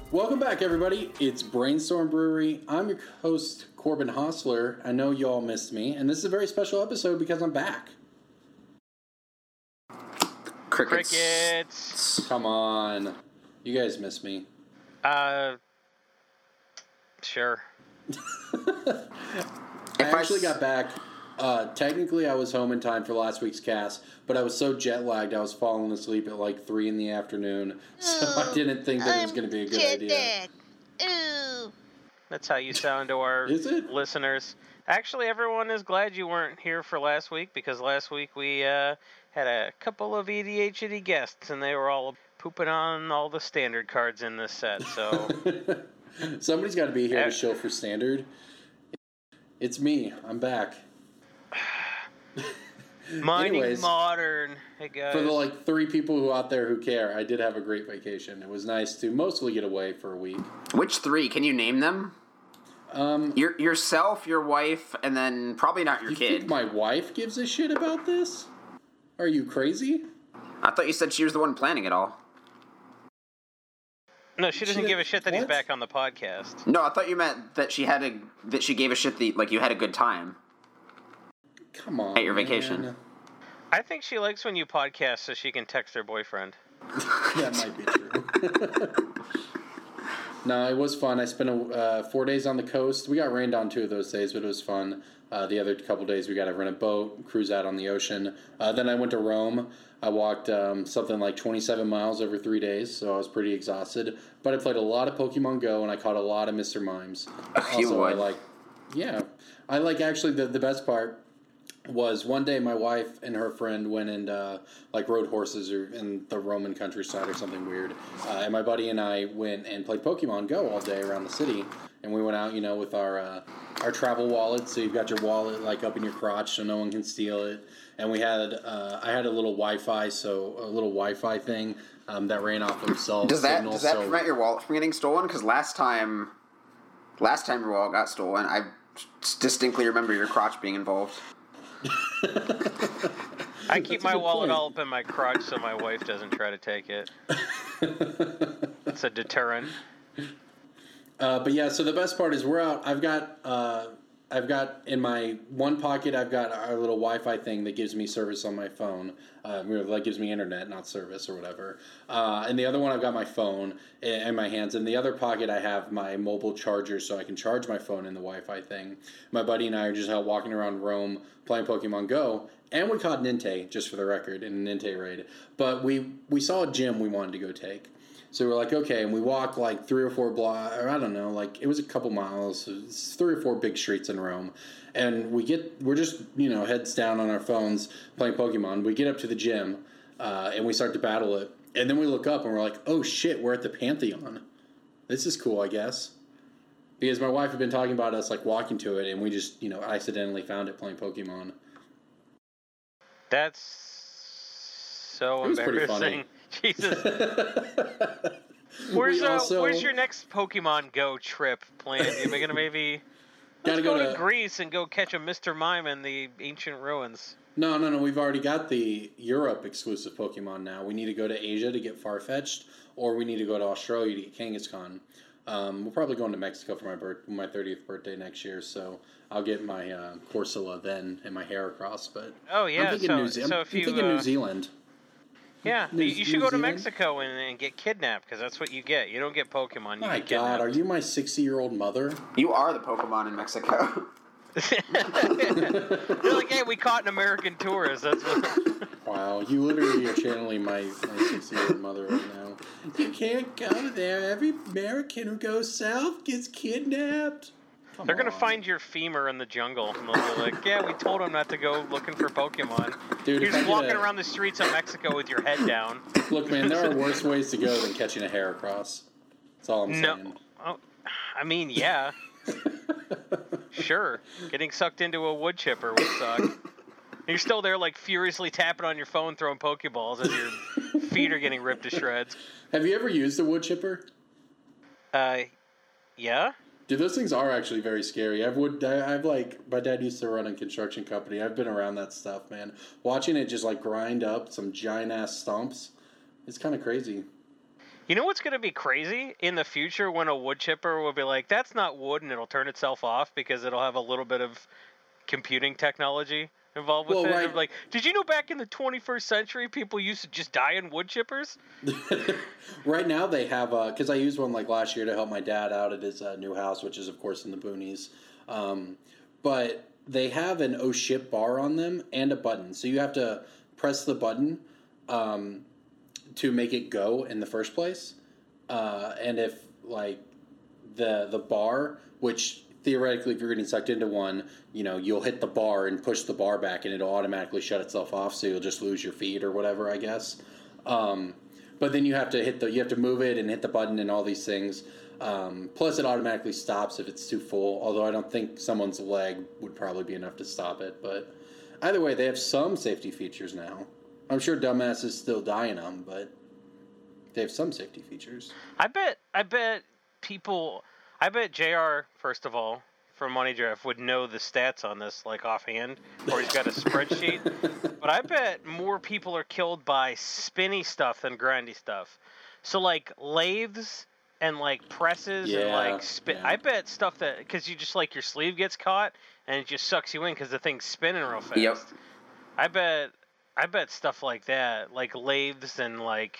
Welcome back, everybody. It's Brainstorm Brewery. I'm your host, Corbin Hostler. I know you all missed me, and this is a very special episode because I'm back. Crickets. Come on. You guys missed me. Sure. I actually got back. Technically, I was home in time for last week's cast, but I was so jet lagged I was falling asleep at like 3 in the afternoon, so I didn't think that it was going to be a good idea. Ooh. That's how you sound to our listeners. Actually, everyone is glad you weren't here for last week, because last week we had a couple of ADHD guests, and they were all pooping on all the standard cards in this set, so... Somebody's got to be here to show for standard. It's me. I'm back. Mining Anyways, Modern. Hey, guys. For the 3 people who out there who care, I did have a great vacation. It was nice to mostly get away for a week. Which 3? Can you name them? Yourself, your wife, and then probably not your kid. You think my wife gives a shit about this? Are you crazy? I thought you said she was the one planning it all. No, she doesn't give a shit that he's back on the podcast. No, I thought you meant that she gave a shit that you had a good time. Come on, at your vacation. Man. I think she likes when you podcast so she can text her boyfriend. That might be true. No, it was fun. I spent 4 days on the coast. We got rained on 2 of those days, but it was fun. The other couple days we got to rent a boat, cruise out on the ocean. Then I went to Rome. I walked something like 27 miles over 3 days, so I was pretty exhausted. But I played a lot of Pokemon Go, and I caught a lot of Mr. Mimes. I like actually the best part was one day my wife and her friend went and rode horses or in the Roman countryside or something weird. And my buddy and I went and played Pokemon Go all day around the city. And we went out, with our travel wallet. So you've got your wallet up in your crotch so no one can steal it. And we had I had a little Wi-Fi thing that ran off of cell signal. Does that prevent your wallet from getting stolen? Because last time your wallet got stolen, I distinctly remember your crotch being involved. I keep my wallet all up in my crotch so my wife doesn't try to take it. It's a deterrent. But yeah, so the best part is we're out. I've got in my one pocket, I've got our little Wi-Fi thing that gives me service on my phone. That gives me internet, not service or whatever. And the other one, I've got my phone in my hands. In the other pocket, I have my mobile charger so I can charge my phone in the Wi-Fi thing. My buddy and I are just out walking around Rome playing Pokemon Go. And we caught Ninte, just for the record, in an Ninte raid. But we saw a gym we wanted to go take. So we're like, okay, and we walked 3 or 4 blocks, or I don't know, it was a couple miles, 3 or 4 big streets in Rome. And we're just, heads down on our phones playing Pokemon. We get up to the gym, and we start to battle it. And then we look up and we're like, oh shit, we're at the Pantheon. This is cool, I guess. Because my wife had been talking about us walking to it, and we just, accidentally found it playing Pokemon. That's so embarrassing. Jesus. Where's your next Pokemon Go trip planned? Are we gonna maybe let's go to Greece and go catch a Mr. Mime in the ancient ruins? No. We've already got the Europe exclusive Pokemon now. We need to go to Asia to get Farfetch'd, or we need to go to Australia to get Kangaskhan. We're probably going to Mexico for my 30th birthday next year, so I'll get my Corsola then and my Heracross. But oh yeah, I'm thinking New Zealand. Yeah, you should go to Mexico and get kidnapped, because that's what you get. You don't get Pokemon. My God, are you my 60-year-old mother? You are the Pokemon in Mexico. They're like, hey, we caught an American tourist. That's what... Wow, you literally are channeling my 60-year-old mother right now. You can't go there. Every American who goes south gets kidnapped. They're going to find your femur in the jungle. And they'll be like, yeah, we told him not to go looking for Pokemon. Dude, you're just walking around the streets of Mexico with your head down. Look, man, there are worse ways to go than catching a Heracross. That's all I'm saying. Oh, I mean, yeah. Sure. Getting sucked into a wood chipper would suck. You're still there, furiously tapping on your phone, throwing Pokeballs as your feet are getting ripped to shreds. Have you ever used a wood chipper? Yeah. Dude, those things are actually very scary. My dad used to run a construction company. I've been around that stuff, man. Watching it just grind up some giant ass stumps, it's kind of crazy. You know what's going to be crazy? In the future when a wood chipper will be like, that's not wood, and it'll turn itself off because it'll have a little bit of computing technology involved with it. Right. Like, did you know back in the 21st century, people used to just die in wood chippers? Right now they have, because I used one like last year to help my dad out at his new house, which is of course in the boonies. But they have an oh shit bar on them and a button. So you have to press the button to make it go in the first place. And if like the bar, which theoretically if you're getting sucked into one, you know, you'll hit the bar and push the bar back and it'll automatically shut itself off, so you'll just lose your feed or whatever, I guess. But then you have to move it and hit the button and all these things. Plus it automatically stops if it's too full, although I don't think someone's leg would probably be enough to stop it. But either way, they have some safety features now. I'm sure dumbasses still die in them, but they have some safety features. I bet JR, first of all, from Money Draft, would know the stats on this, like, offhand, or he's got a spreadsheet. But I bet more people are killed by spinny stuff than grindy stuff. So, like, lathes and, like, presses and, like, spin. Yeah. I bet stuff that, because you just, like, your sleeve gets caught, and it just sucks you in because the thing's spinning real fast. Yep. I bet stuff like that, like lathes and, like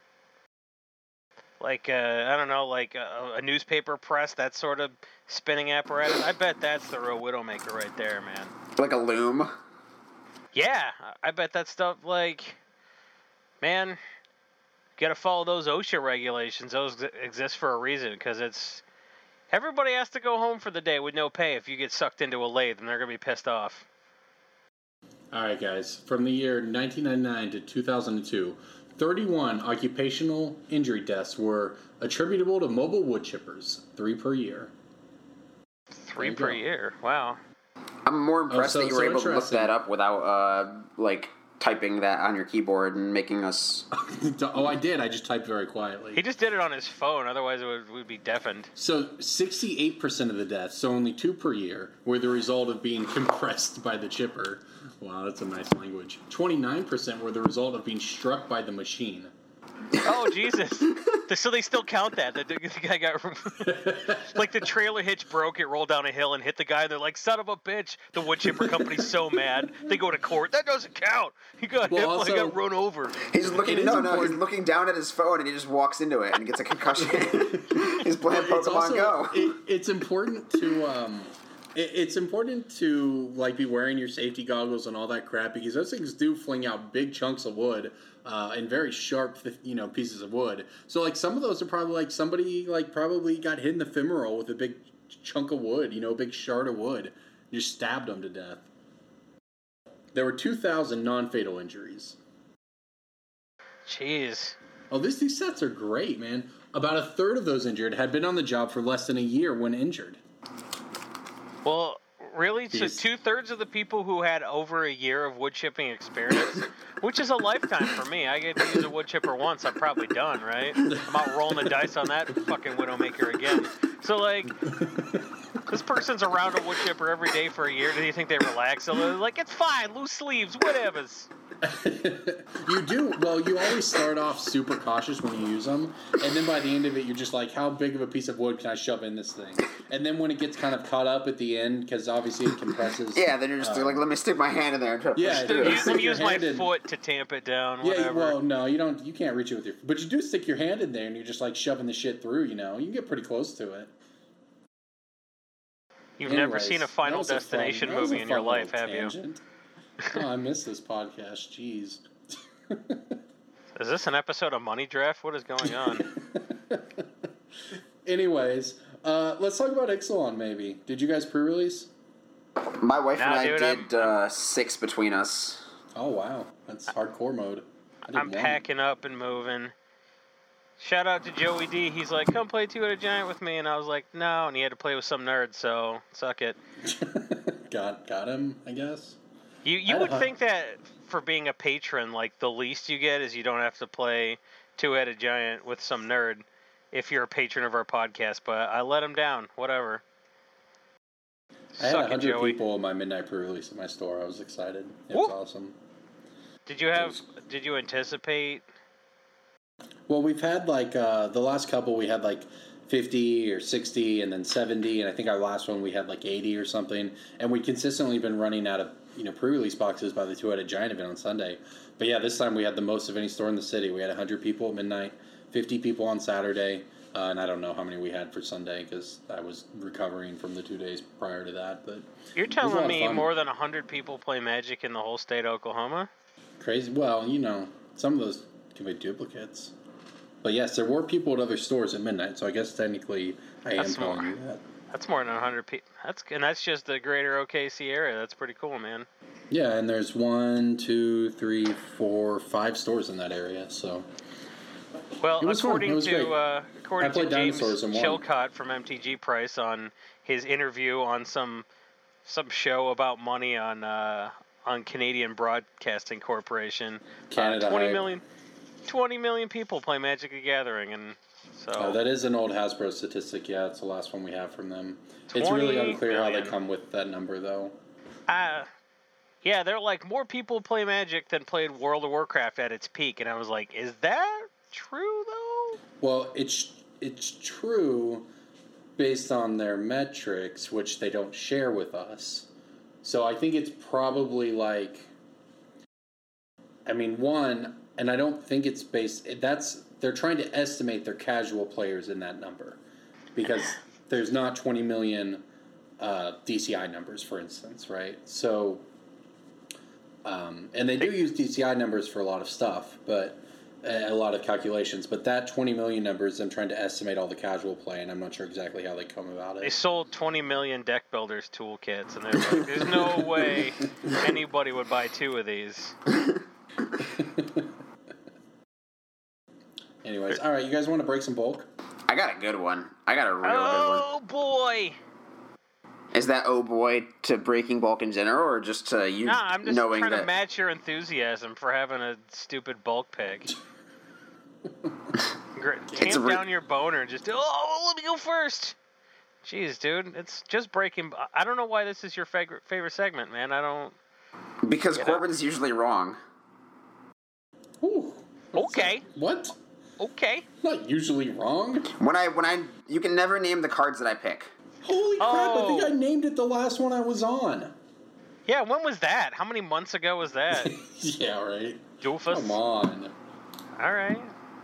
I don't know, like a newspaper press, that sort of spinning apparatus. I bet that's the real Widowmaker right there, man. Like a loom? Yeah, I bet that stuff, like, man, you gotta follow those OSHA regulations. Those exist for a reason, because it's... Everybody has to go home for the day with no pay if you get sucked into a lathe, and they're gonna be pissed off. All right, guys. From the year 1999 to 2002, 31 occupational injury deaths were attributable to mobile wood chippers, 3 per year. 3 per year? Wow. I'm more impressed that you were able to look that up without, typing that on your keyboard and making us... Oh, I did. I just typed very quietly. He just did it on his phone. Otherwise, it would be deafened. So 68% of the deaths, so only 2 per year, were the result of being compressed by the chipper. Wow, that's a nice language. 29% were the result of being struck by the machine. Oh, Jesus. So they still count that. The guy got... like the trailer hitch broke, it rolled down a hill and hit the guy, and they're like, son of a bitch. The wood chipper company's so mad. They go to court. That doesn't count. He got hit while he got run over. He's looking... he's looking down at his phone, and he just walks into it and gets a concussion. He's playing Pokemon Go. It's important to... It's important to be wearing your safety goggles and all that crap, because those things do fling out big chunks of wood and very sharp, pieces of wood. So some of those are probably somebody probably got hit in the femoral with a big chunk of wood, a big shard of wood, just stabbed them to death. There were 2,000 non-fatal injuries. Jeez. Oh, these sets are great, man. About a third of those injured had been on the job for less than a year when injured. Well, really? So 2/3 of the people who had over a year of wood chipping experience, which is a lifetime for me. I get to use a wood chipper once, I'm probably done, right? I'm out rolling the dice on that fucking Widowmaker again. So, this person's around a wood chipper every day for a year. Do you think they relax? So they're it's fine, loose sleeves, whatevers. You do. Well, you always start off super cautious when you use them, and then by the end of it, you're just how big of a piece of wood can I shove in this thing? And then when it gets kind of caught up at the end, because obviously it compresses. Yeah, then you're just let me stick my hand in there and try to push through. Let me use my foot to tamp it down. Whatever. Yeah, well, no, you don't. You can't reach it with your. But you do stick your hand in there, and you're just shoving the shit through. You can get pretty close to it. You've never seen a Final Destination movie in your life, have you? Oh, I miss this podcast. Jeez. Is this an episode of Money Draft? What is going on? Anyways, let's talk about Ixalan, maybe. Did you guys pre-release? My wife and I did 6 between us. Oh, wow. That's hardcore mode. I'm packing up and moving. Shout out to Joey D. He's like, come play Two-Headed Giant with me. And I was like, no. And he had to play with some nerd, so suck it. Got him, I guess. You would think that for being a patron, the least you get is you don't have to play Two-Headed Giant with some nerd if you're a patron of our podcast, but I let him down. Whatever. I had 100 people in my midnight pre-release at my store. I was excited. It was awesome. Did you anticipate Well, we've had like the last couple. We had like 50 or 60, and then 70, and I think our last one we had like 80 or something. And we consistently been running out of pre-release boxes by the Two-Headed Giant event on Sunday. But yeah, this time we had the most of any store in the city. We had 100 people at midnight, 50 people on Saturday, and I don't know how many we had for Sunday because I was recovering from the 2 days prior to that. But you're telling me more than 100 people play Magic in the whole state of Oklahoma? Crazy. Well, some of those can be duplicates. But yes, there were people at other stores at midnight, so I guess technically I am telling you that. That's more than 100 people. That's just the greater OKC area. That's pretty cool, man. Yeah, and there's 1, 2, 3, 4, 5 stores in that area, so. Well, according to James Chilcott from MTG Price on his interview on some show about money on Canadian Broadcasting Corporation, Canada 20 million people play Magic the Gathering, and so. Oh, that is an old Hasbro statistic. Yeah, it's the last one we have from them. It's really unclear how they come with that number, though. Yeah, they're like more people play Magic than played World of Warcraft at its peak, and I was like, is that true though? Well, it's true based on their metrics, which they don't share with us. So I think it's probably like, one, and I don't think it's based. They're trying to estimate their casual players in that number, because there's not 20 million DCI numbers, for instance, right? So, and they do use DCI numbers for a lot of stuff, but a lot of calculations. But that 20 million number is them trying to estimate all the casual play, and I'm not sure exactly how they come about it. They sold 20 million deck builders toolkits, and they're like, "There's no way anybody would buy 2 of these." Anyways, all right, you guys want to break some bulk? I got a good one. I got a real good one. Oh, boy! Is that oh boy to breaking bulk in general, or just to you knowing that? I'm just trying to match your enthusiasm for having a stupid bulk pick. Tamp down your boner and just, let me go first! Jeez, dude, it's just breaking... I don't know why this is your favorite segment, man. I don't... Because Corbin's usually wrong. Ooh. Okay. What? Okay. Not usually wrong. You can never name the cards that I pick. Holy crap, I think I named it the last one I was on. Yeah, when was that? How many months ago was that? Yeah, right. Doofus. Come on. All right.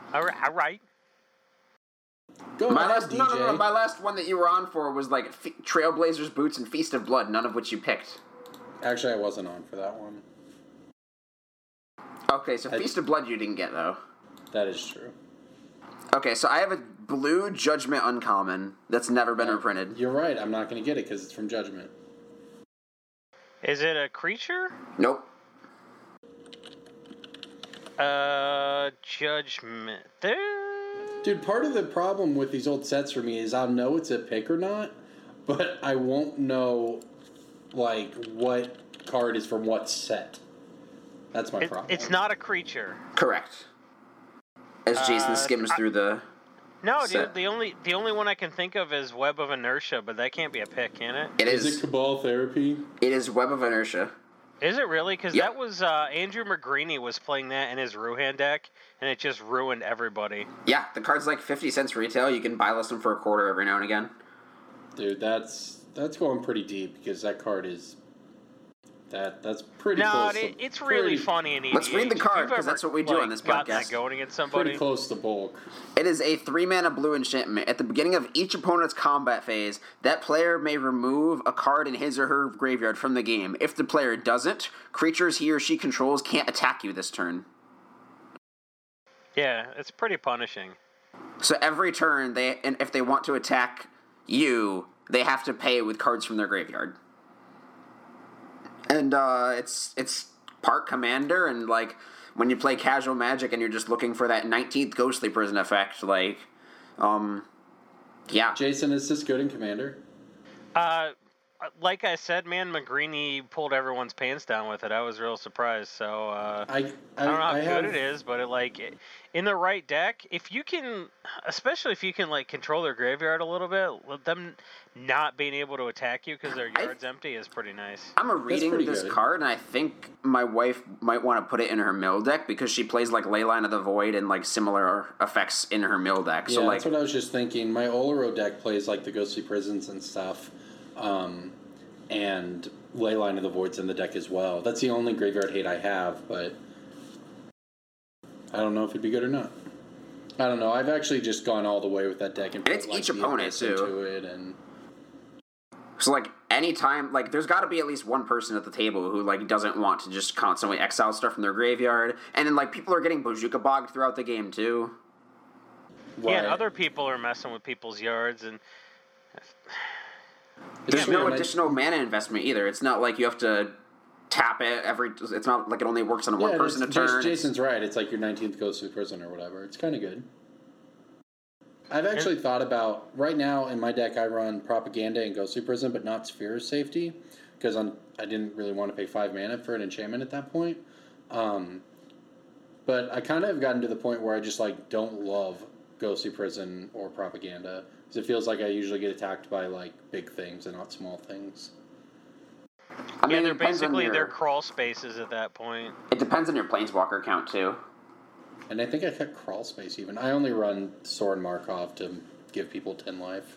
Go ahead, DJ. No. My last one that you were on for was like Trailblazers Boots and Feast of Blood, none of which you picked. Actually, I wasn't on for that one. Okay, so Feast of Blood you didn't get, though. That is true. Okay, so I have a blue Judgment Uncommon that's never been reprinted. You're right, I'm not going to get it because it's from Judgment. Is it a creature? Nope. Judgment. Dude, part of the problem with these old sets for me is I'll know it's a pick or not, but I won't know, like, what card is from what set. That's my problem. It's not a creature. Correct. As Jason skims through the... No, set. dude, the only one I can think of is Web of Inertia, but that can't be a pick, can it? Is it Cabal Therapy? It is Web of Inertia. Is it really? Because that was Andrew McGreeny was playing that in his Ruhan deck, and it just ruined everybody. Yeah, the card's like 50 cents retail. You can buy list them for a quarter every now and again. Dude, that's going pretty deep because that card is... That's pretty close. No, it's really funny in EDH. Let's read the card, because that's what we do on this podcast. That going against somebody? Pretty close to bulk. It is a 3-mana blue enchantment. At the beginning of each opponent's combat phase, that player may remove a card in his or her graveyard from the game. If the player doesn't, creatures he or she controls can't attack you this turn. Yeah, it's pretty punishing. So every turn, if they want to attack you, they have to pay with cards from their graveyard. And it's part commander, and like when you play casual Magic and you're just looking for that 19th Ghostly Prison effect, like, yeah. Jason, is this good in commander? Are like I said, man, McGreeny pulled everyone's pants down with it. I was real surprised. So I don't know how good it is, but in the right deck, if you can, especially if you can like control their graveyard a little bit, let them not being able to attack you because their yard's empty is pretty nice. I'm reading this card, and I think my wife might want to put it in her mill deck because she plays like Leyline of the Void and like similar effects in her mill deck. Yeah, so that's what I was just thinking. My Oloro deck plays like the Ghostly Prisons and stuff, and Leyline of the Void's in the deck as well. That's the only graveyard hate I have, but I don't know if it'd be good or not. I don't know. I've actually just gone all the way with that deck and it's like, each opponent too. Into it and so like anytime, like there's got to be at least one person at the table who like doesn't want to just constantly exile stuff from their graveyard, and then like people are getting Bojuka bogged throughout the game too. Right. Yeah, and other people are messing with people's yards, and there's no additional mana investment either. It's not like you have to tap it every. It's not like it only works on one person a turn. Jason's right. It's like your 19th Ghostly Prison or whatever. It's kind of good. I've actually thought about, right now in my deck I run Propaganda and Ghostly Prison, but not Sphere of Safety, because I didn't really want to pay 5 mana for an enchantment at that point. But I kind of have gotten to the point where I just like don't love Ghostly Prison or Propaganda, because it feels like I usually get attacked by like big things and not small things. I mean, they're basically their crawl spaces at that point. It depends on your Planeswalker count too. And I think I cut Crawl Space even. I only run Sorin Markov to give people 10 life.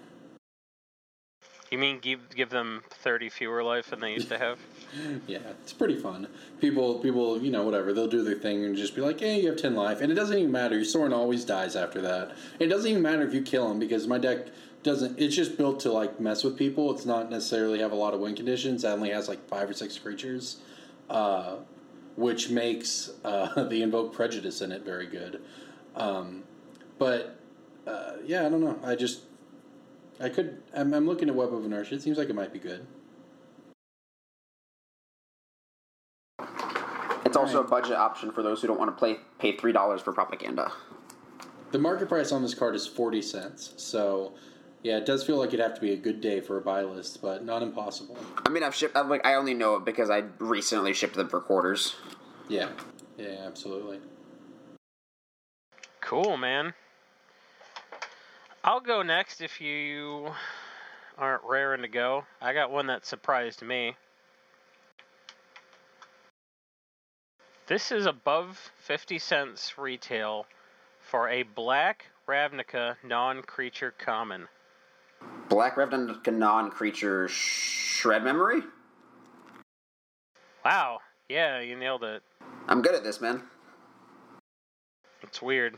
You mean give them 30 fewer life than they used to have? Yeah, it's pretty fun. People, you know, whatever, they'll do their thing and just be like, hey, you have 10 life. And it doesn't even matter. Your Sorin always dies after that. It doesn't even matter if you kill him, because my deck doesn't... It's just built to, like, mess with people. It's not necessarily have a lot of win conditions. It only has, like, 5 or 6 creatures. Which makes the Invoke Prejudice in it very good. But, yeah, I don't know. I'm looking at Web of Inertia. It seems like it might be good. It's also a budget option for those who don't want to pay $3 for Propaganda. The market price on this card is 40 cents. So, yeah, it does feel like it'd have to be a good day for a buy list, but not impossible. I mean, I only know it because I recently shipped them for quarters. Yeah, absolutely. Cool, man. I'll go next if you aren't raring to go. I got one that surprised me. This is above 50 cents retail for a black Ravnica non-creature common. Black Ravnica non-creature Shred Memory? Wow. Yeah, you nailed it. I'm good at this, man. It's weird.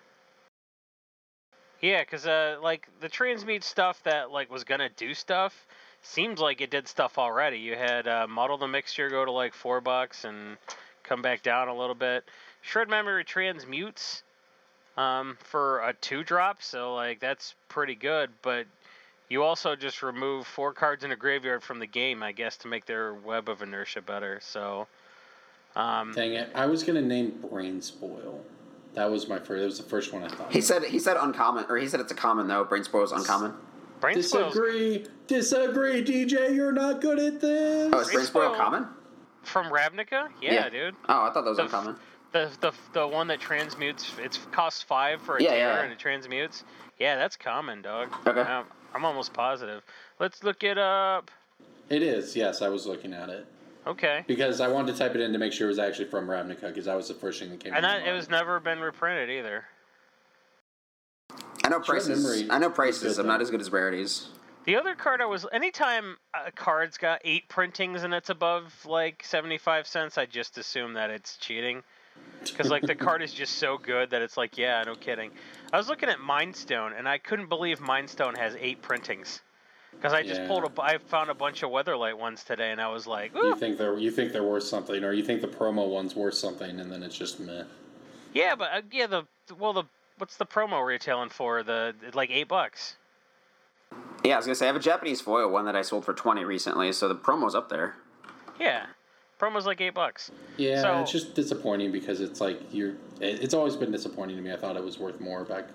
Yeah, because, like, the transmute stuff that, like, was gonna do stuff seems like it did stuff already. You had Model the Mixture go to, like, $4 and come back down a little bit. Shred Memory transmutes for a 2-drop, so, like, that's pretty good, but you also just remove 4 cards in a graveyard from the game, I guess, to make their Web of Inertia better, so... Dang it. I was going to name Brain Spoil. That was my first. That was the first one I thought. He said uncommon, or he said it's a common though. Brain Spoil is uncommon. Disagree, DJ. You're not good at this. Oh, is Brain Spoil common? From Ravnica? Yeah, dude. Oh, I thought that was uncommon. The one that transmutes. It costs 5 for a tear and it transmutes. Yeah, that's common, dog. Okay. I'm almost positive. Let's look it up. It is. Yes, I was looking at it. Okay. Because I wanted to type it in to make sure it was actually from Ravnica, because that was the first thing that came. And it was never been reprinted either. I know prices. I'm not as good as rarities. The other card anytime a card's got 8 printings and it's above like 75 cents, I just assume that it's cheating. Because like the card is just so good that it's like, yeah, no kidding. I was looking at Mindstone and I couldn't believe Mindstone has 8 printings. Because I just I found a bunch of Weatherlight ones today, and I was like, ooh. You think they're worth something, or you think the promo one's worth something, and then it's just meh. Yeah, but what's the promo retailing for? Like $8. Yeah, I was gonna say I have a Japanese foil one that I sold for 20 recently, so the promo's up there. Yeah, promo's like $8. Yeah, so, it's just disappointing because it's like it's always been disappointing to me. I thought it was worth more back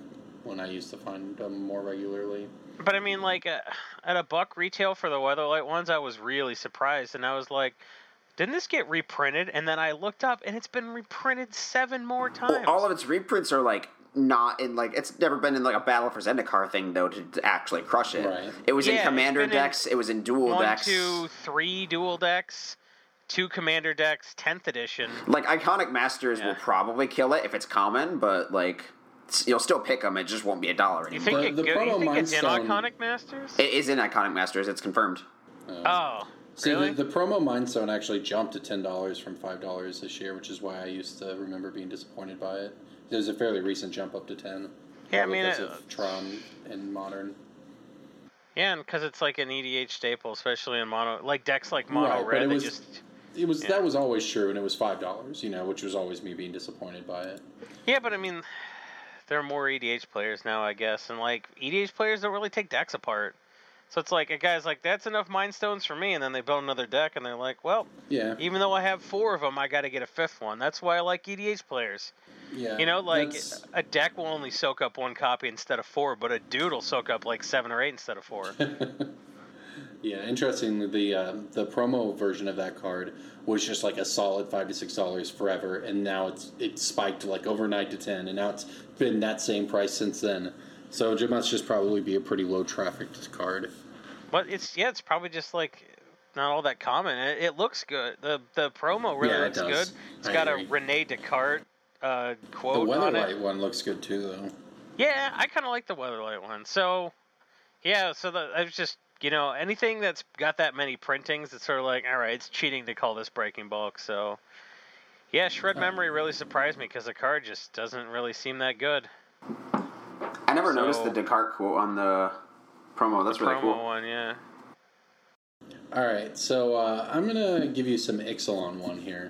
when I used to find them more regularly. But I mean, like, at $1 retail for the Weatherlight ones, I was really surprised, and I was like, didn't this get reprinted? And then I looked up, and it's been reprinted 7 more times. All of its reprints are like not in like it's never been in like a Battle for Zendikar thing though to actually crush it. Right. It was in Commander decks. It was in dual decks. 1, 2, 3 dual decks, 2 Commander decks, 10th edition. Like Iconic Masters will probably kill it if it's common, but like you'll still pick them. It just won't be $1 anymore. You think, you think it's in Iconic Masters? It is in Iconic Masters. It's confirmed. Oh. See, really? the promo Mind Stone actually jumped to $10 from $5 this year, which is why I used to remember being disappointed by it. There's a fairly recent jump up to 10. Yeah, I mean, because of Tron and Modern. Yeah, and because it's like an EDH staple, especially in mono, like decks like Mono Red. That was always true, and it was $5, which was always me being disappointed by it. Yeah, but I mean, there are more EDH players now, I guess, and like EDH players don't really take decks apart. So it's like a guy's like, that's enough Mind Stones for me, and then they build another deck, and they're like, well, yeah. Even though I have 4 of them, I got to get a 5th one. That's why I like EDH players. Yeah. A deck will only soak up 1 copy instead of 4, but a dude will soak up like 7 or 8 instead of 4. Yeah, interestingly, the promo version of that card was just like a solid $5 to $6 forever, and now it's spiked like overnight to 10, and now it's been that same price since then. So it must just probably be a pretty low trafficked card. But it's probably just like not all that common. It looks good. The promo really looks good. It's got a Rene Descartes quote on it. The Weatherlight one looks good too, though. Yeah, I kind of like the Weatherlight one. So, yeah, I was just, anything that's got that many printings, it's sort of like, all right, it's cheating to call this Breaking Bulk. So, yeah, Shred Memory really surprised me because the card just doesn't really seem that good. I never noticed the Descartes quote on the promo. That's really cool. The promo one, yeah. All right, so I'm going to give you some Ixalan one here.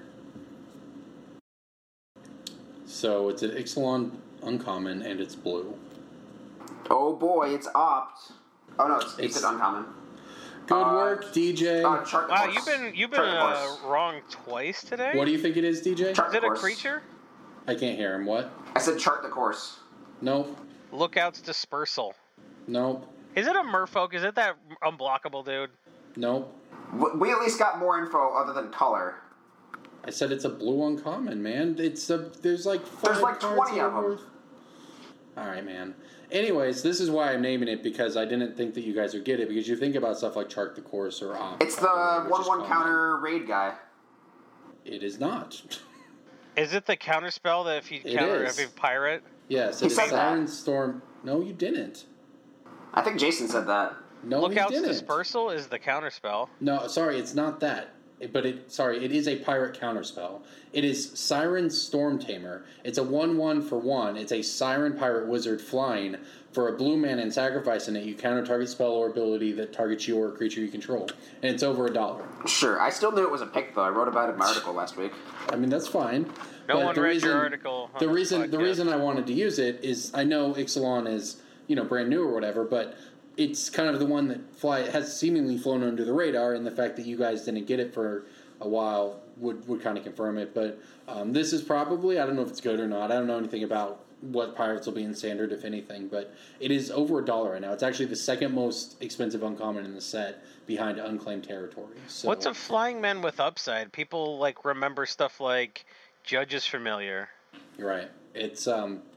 So it's an Ixalan uncommon, and it's blue. Oh boy, it's Opt. Oh no, it's uncommon. Good work, DJ. Wow, you've been wrong twice today? What do you think it is, DJ? Is it a creature? I can't hear him. What? I said chart the course. Nope. Lookouts Dispersal. Nope. Is it a Merfolk? Is it that unblockable dude? Nope. We at least got more info other than color. I said it's a blue uncommon, man. There's like 20 of them. All right, man. Anyways, this is why I'm naming it, because I didn't think that you guys would get it, because you think about stuff like Chart the Course or Opt. It's the 1/1 counter raid guy. It is not. Is it the counter spell that if you counter every pirate? Yes, it's Siren Storm. No, you didn't. I think Jason said that. No, Lookouts he didn't. Dispersal is the counter spell. No, sorry, it's not that. It is a pirate counterspell. It is Siren Storm Tamer. It's a 1/1 for 1. It's a Siren Pirate Wizard flying. For a blue mana and sacrificing it, you counter target spell or ability that targets you or a creature you control. And it's over $1. Sure. I still knew it was a pick, though. I wrote about it in my article last week. I mean, that's fine. No one read your article. The reason I wanted to use it is I know Ixalan is, brand new or whatever, but it's kind of the one that has seemingly flown under the radar, and the fact that you guys didn't get it for a while would kind of confirm it. But this is probably, I don't know if it's good or not. I don't know anything about what pirates will be in standard, if anything, but it is over $1 right now. It's actually the second most expensive uncommon in the set, behind Unclaimed Territory. So, what's a flying man with upside? People remember stuff like Judge is Familiar. You're right. It's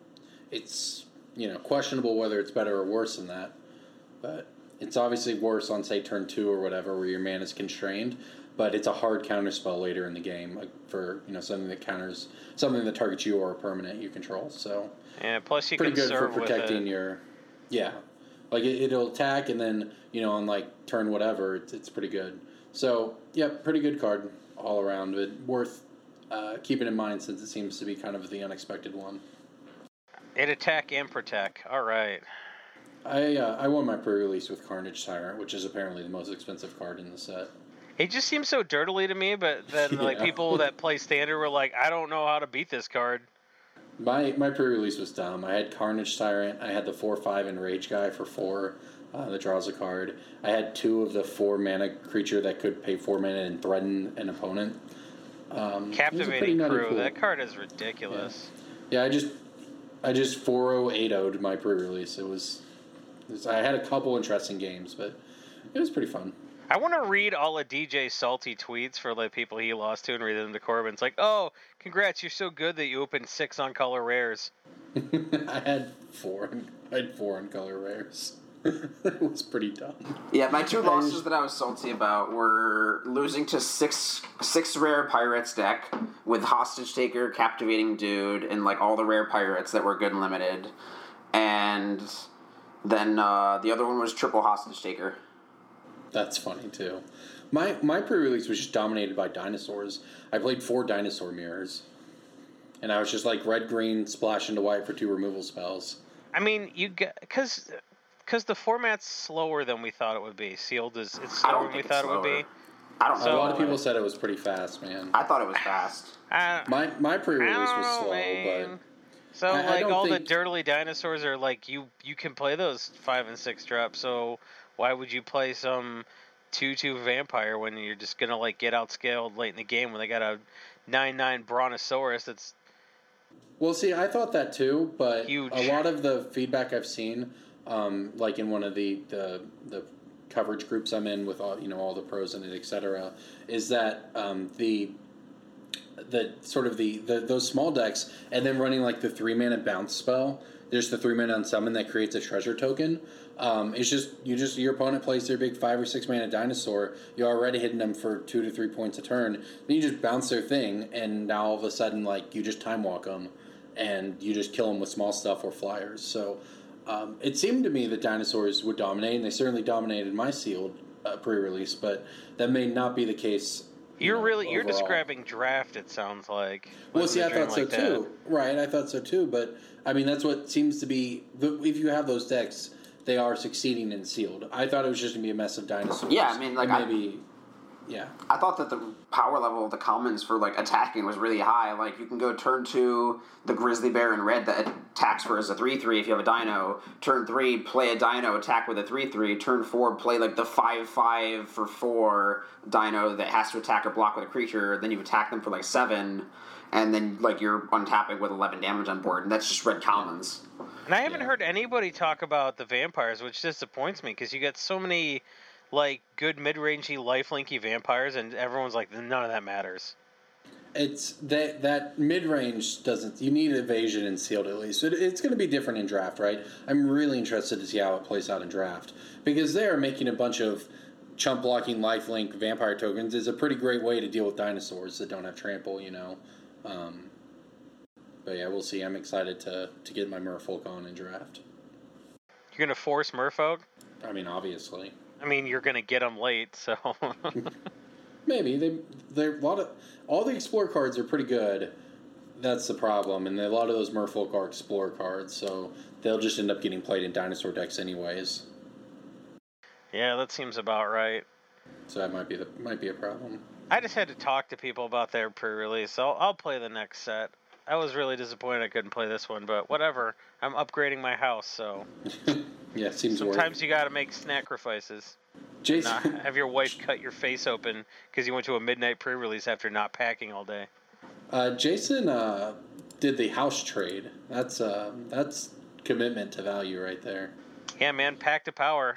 questionable whether it's better or worse than that. But it's obviously worse on, say, turn 2 or whatever, where your mana is constrained. But it's a hard counterspell later in the game for something that targets you or a permanent you control. So yeah, plus you pretty can good serve for protecting with your it'll attack, and then on turn whatever it's pretty good. So yeah, pretty good card all around. But worth keeping in mind, since it seems to be kind of the unexpected one. It attack and protect. All right. I won my pre-release with Carnage Tyrant, which is apparently the most expensive card in the set. It just seems so dirtily to me, but then people that play Standard were like, I don't know how to beat this card. My pre-release was dumb. I had Carnage Tyrant. I had the 4/5 Enrage guy for 4 that draws a card. I had 2 of the 4 mana creature that could pay 4 mana and threaten an opponent. Captivating Crew. That card is ridiculous. Yeah, I just 408'd my pre-release. I had a couple interesting games, but it was pretty fun. I want to read all of DJ's salty tweets for the people he lost to and read them to Corbin. It's like, oh, congrats, you're so good that you opened 6 on color rares. I had 4 on color rares. It was pretty dumb. Yeah, my 2 losses that I was salty about were losing to six rare pirates deck with Hostage Taker, Captivating Dude, and like all the rare pirates that were good and limited. And then the other one was triple Hostage Taker. That's funny too. My pre-release was just dominated by dinosaurs. I played 4 dinosaur mirrors. And I was just like red, green, splash into white for 2 removal spells. I mean, you get because the format's slower than we thought it would be. Sealed it's slower than we thought it would be. I don't know. A lot of people said it was pretty fast, man. I thought it was fast. My pre-release was slow, man. but so I all the dirtly dinosaurs are like you can play those 5 and 6 drops. So why would you play some 2/2 vampire when you're just gonna like get outscaled late in the game when they got a 9/9 Brontosaurus that's. Well, see, I thought that too, but huge. A lot of the feedback I've seen, like in one of the coverage groups I'm in with all the pros in it, etc., is that the sort of those small decks and then running like the 3-mana bounce spell. There's the 3-mana unsummon that creates a treasure token. It's just your opponent plays their big 5 or 6 mana dinosaur. You're already hitting them for 2 to 3 points a turn. Then you just bounce their thing, and now all of a sudden, like you just time walk them, and you just kill them with small stuff or flyers. So it seemed to me that dinosaurs would dominate, and they certainly dominated my sealed pre-release. But that may not be the case. You're describing draft. It sounds like. Well, see, I thought so too. Right, I thought so too. But I mean, that's what seems to be. If you have those decks, they are succeeding in sealed. I thought it was just gonna be a mess of dinosaurs. Yeah, I mean, like yeah. I thought that the power level of the commons for like attacking was really high. Like you can go turn 2, the Grizzly Bear in red that attacks for as a 3/3 if you have a dino. Turn 3, play a dino, attack with a 3/3. Turn 4, play like the 5/5 for 4 dino that has to attack or block with a creature. Then you attack them for like 7, and then like you're untapping with 11 damage on board, and that's just red commons. And I haven't heard anybody talk about the vampires, which disappoints me because you get so many like good mid-rangey, lifelinky vampires, and everyone's like, none of that matters. It's that mid-range doesn't. You need evasion and sealed at least. It's going to be different in draft, right? I'm really interested to see how it plays out in draft because they are making a bunch of chump blocking lifelink vampire tokens is a pretty great way to deal with dinosaurs that don't have trample, But yeah, we'll see. I'm excited to get my Merfolk on in draft. You're gonna force Merfolk? I mean, obviously. I mean, you're gonna get them late, so. Maybe they're all the Explore cards are pretty good. That's the problem, and a lot of those Merfolk are Explore cards, so they'll just end up getting played in dinosaur decks anyways. Yeah, that seems about right. So that might be a problem. I just had to talk to people about their pre-release. So I'll play the next set. I was really disappointed I couldn't play this one, but whatever. I'm upgrading my house, so. Yeah, it seems sometimes you gotta make sacrifices. Jason, not have your wife cut your face open because you went to a midnight pre-release after not packing all day. Jason did the house trade. That's commitment to value right there. Yeah, man, pack to power.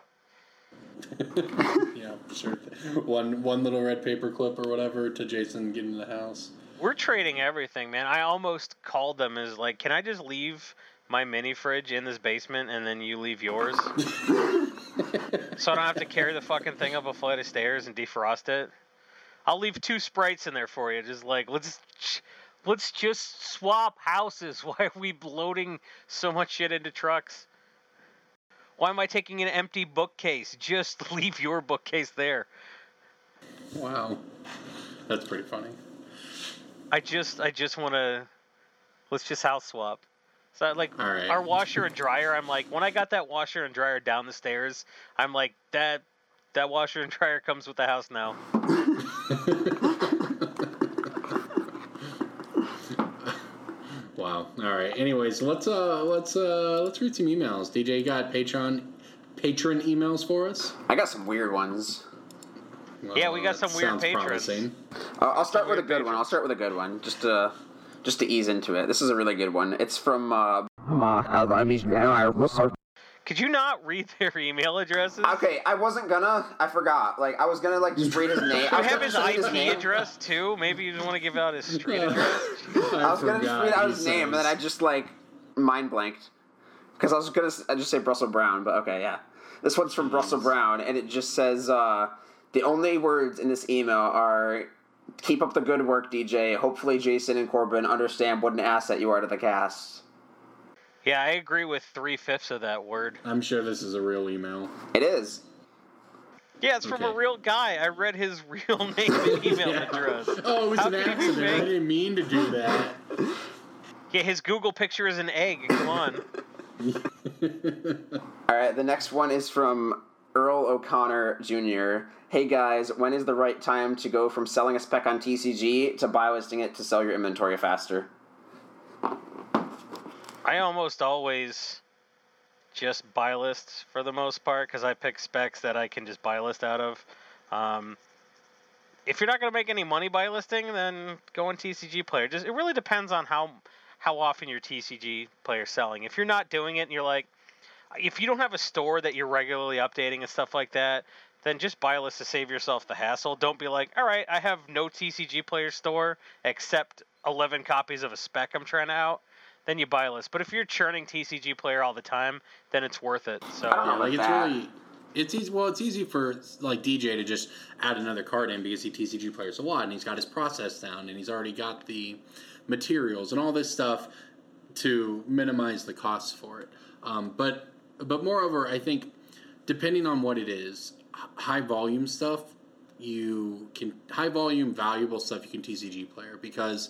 Yeah, sure. One little red paper clip or whatever to Jason getting the house. We're trading everything, man. I almost called them as like, can I just leave my mini fridge in this basement and then you leave yours? So I don't have to carry the fucking thing up a flight of stairs and defrost it. I'll leave 2 sprites in there for you. Just like, let's just swap houses. Why are we loading so much shit into trucks? Why am I taking an empty bookcase? Just leave your bookcase there. Wow. That's pretty funny. I just want to, let's just house swap. So like right. Our washer and dryer, I'm like, when I got that washer and dryer down the stairs, I'm like, that washer and dryer comes with the house now. Wow. All right. Anyways, let's read some emails. DJ, you got patron emails for us? I got some weird ones. Well, yeah, we got some weird patrons. I'll start with a good one. Just to just to ease into it. This is a really good one. It's from. Could you not read their email addresses? Okay, I wasn't gonna. I forgot. Like, I was gonna, like, just read his name. Do we have his IP address, too? Maybe you just want to give out his street address? I was gonna just read out his name, and then I just, like, mind blanked. Because I was gonna just say Russell Brown, but okay, yeah. This one's from Russell Brown, and it just says, the only words in this email are, keep up the good work, DJ. Hopefully Jason and Corbin understand what an asset you are to the cast. Yeah, I agree with 3/5 of that word. I'm sure this is a real email. It is. Yeah, it's from a real guy. I read his real name and email address. Oh, it was an accident. I didn't mean to do that. Yeah, his Google picture is an egg. Come on. All right, the next one is from Earl O'Connor Jr. Hey guys, when is the right time to go from selling a spec on TCG to buy listing it to sell your inventory faster? I almost always just buy lists for the most part because I pick specs that I can just buy list out of. If you're not going to make any money buy listing, then go on TCG Player. It really depends on how often your TCG Player's selling. If you're not doing it and you're like, if you don't have a store that you're regularly updating and stuff like that, then just buy a list to save yourself the hassle. Don't be like, all right, I have no TCG Player store except 11 copies of a spec I'm trying out. Then you buy a list. But if you're churning TCG Player all the time, then it's worth it. So it's easy. Well, it's easy for like DJ to just add another card in because he TCG Players a lot and he's got his process down and he's already got the materials and all this stuff to minimize the costs for it. But moreover, I think depending on what it is, high volume stuff high volume valuable stuff you can TCG Player because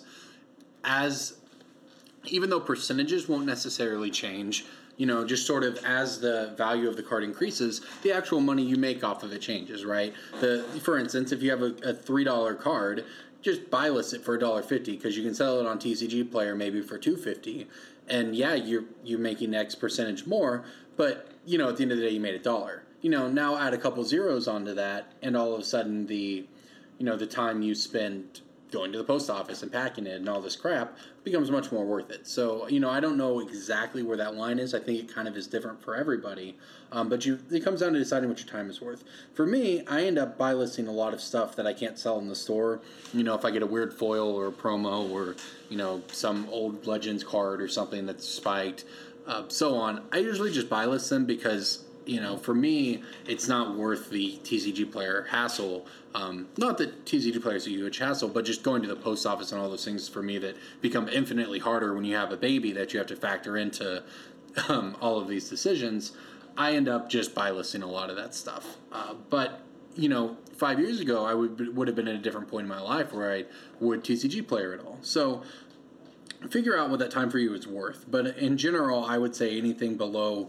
even though percentages won't necessarily change, just sort of as the value of the card increases, the actual money you make off of it changes, right? For instance, if you have a $3 card, just buy list it for $1.50 because you can sell it on TCG Player maybe for $2.50, and yeah, you're making X percentage more, but at the end of the day, you made $1. Now add a couple zeros onto that, and all of a sudden the time you spend going to the post office and packing it and all this crap becomes much more worth it. So, I don't know exactly where that line is. I think it kind of is different for everybody. But it comes down to deciding what your time is worth. For me, I end up buy listing a lot of stuff that I can't sell in the store. If I get a weird foil or a promo or, some old Legends card or something that's spiked, so on, I usually just buy list them because for me, it's not worth the TCG Player hassle. Not that TCG Player is a huge hassle, but just going to the post office and all those things for me that become infinitely harder when you have a baby that you have to factor into all of these decisions. I end up just buy listing a lot of that stuff. But 5 years ago, I would have been at a different point in my life where I would TCG Player at all. So figure out what that time for you is worth. But in general, I would say anything below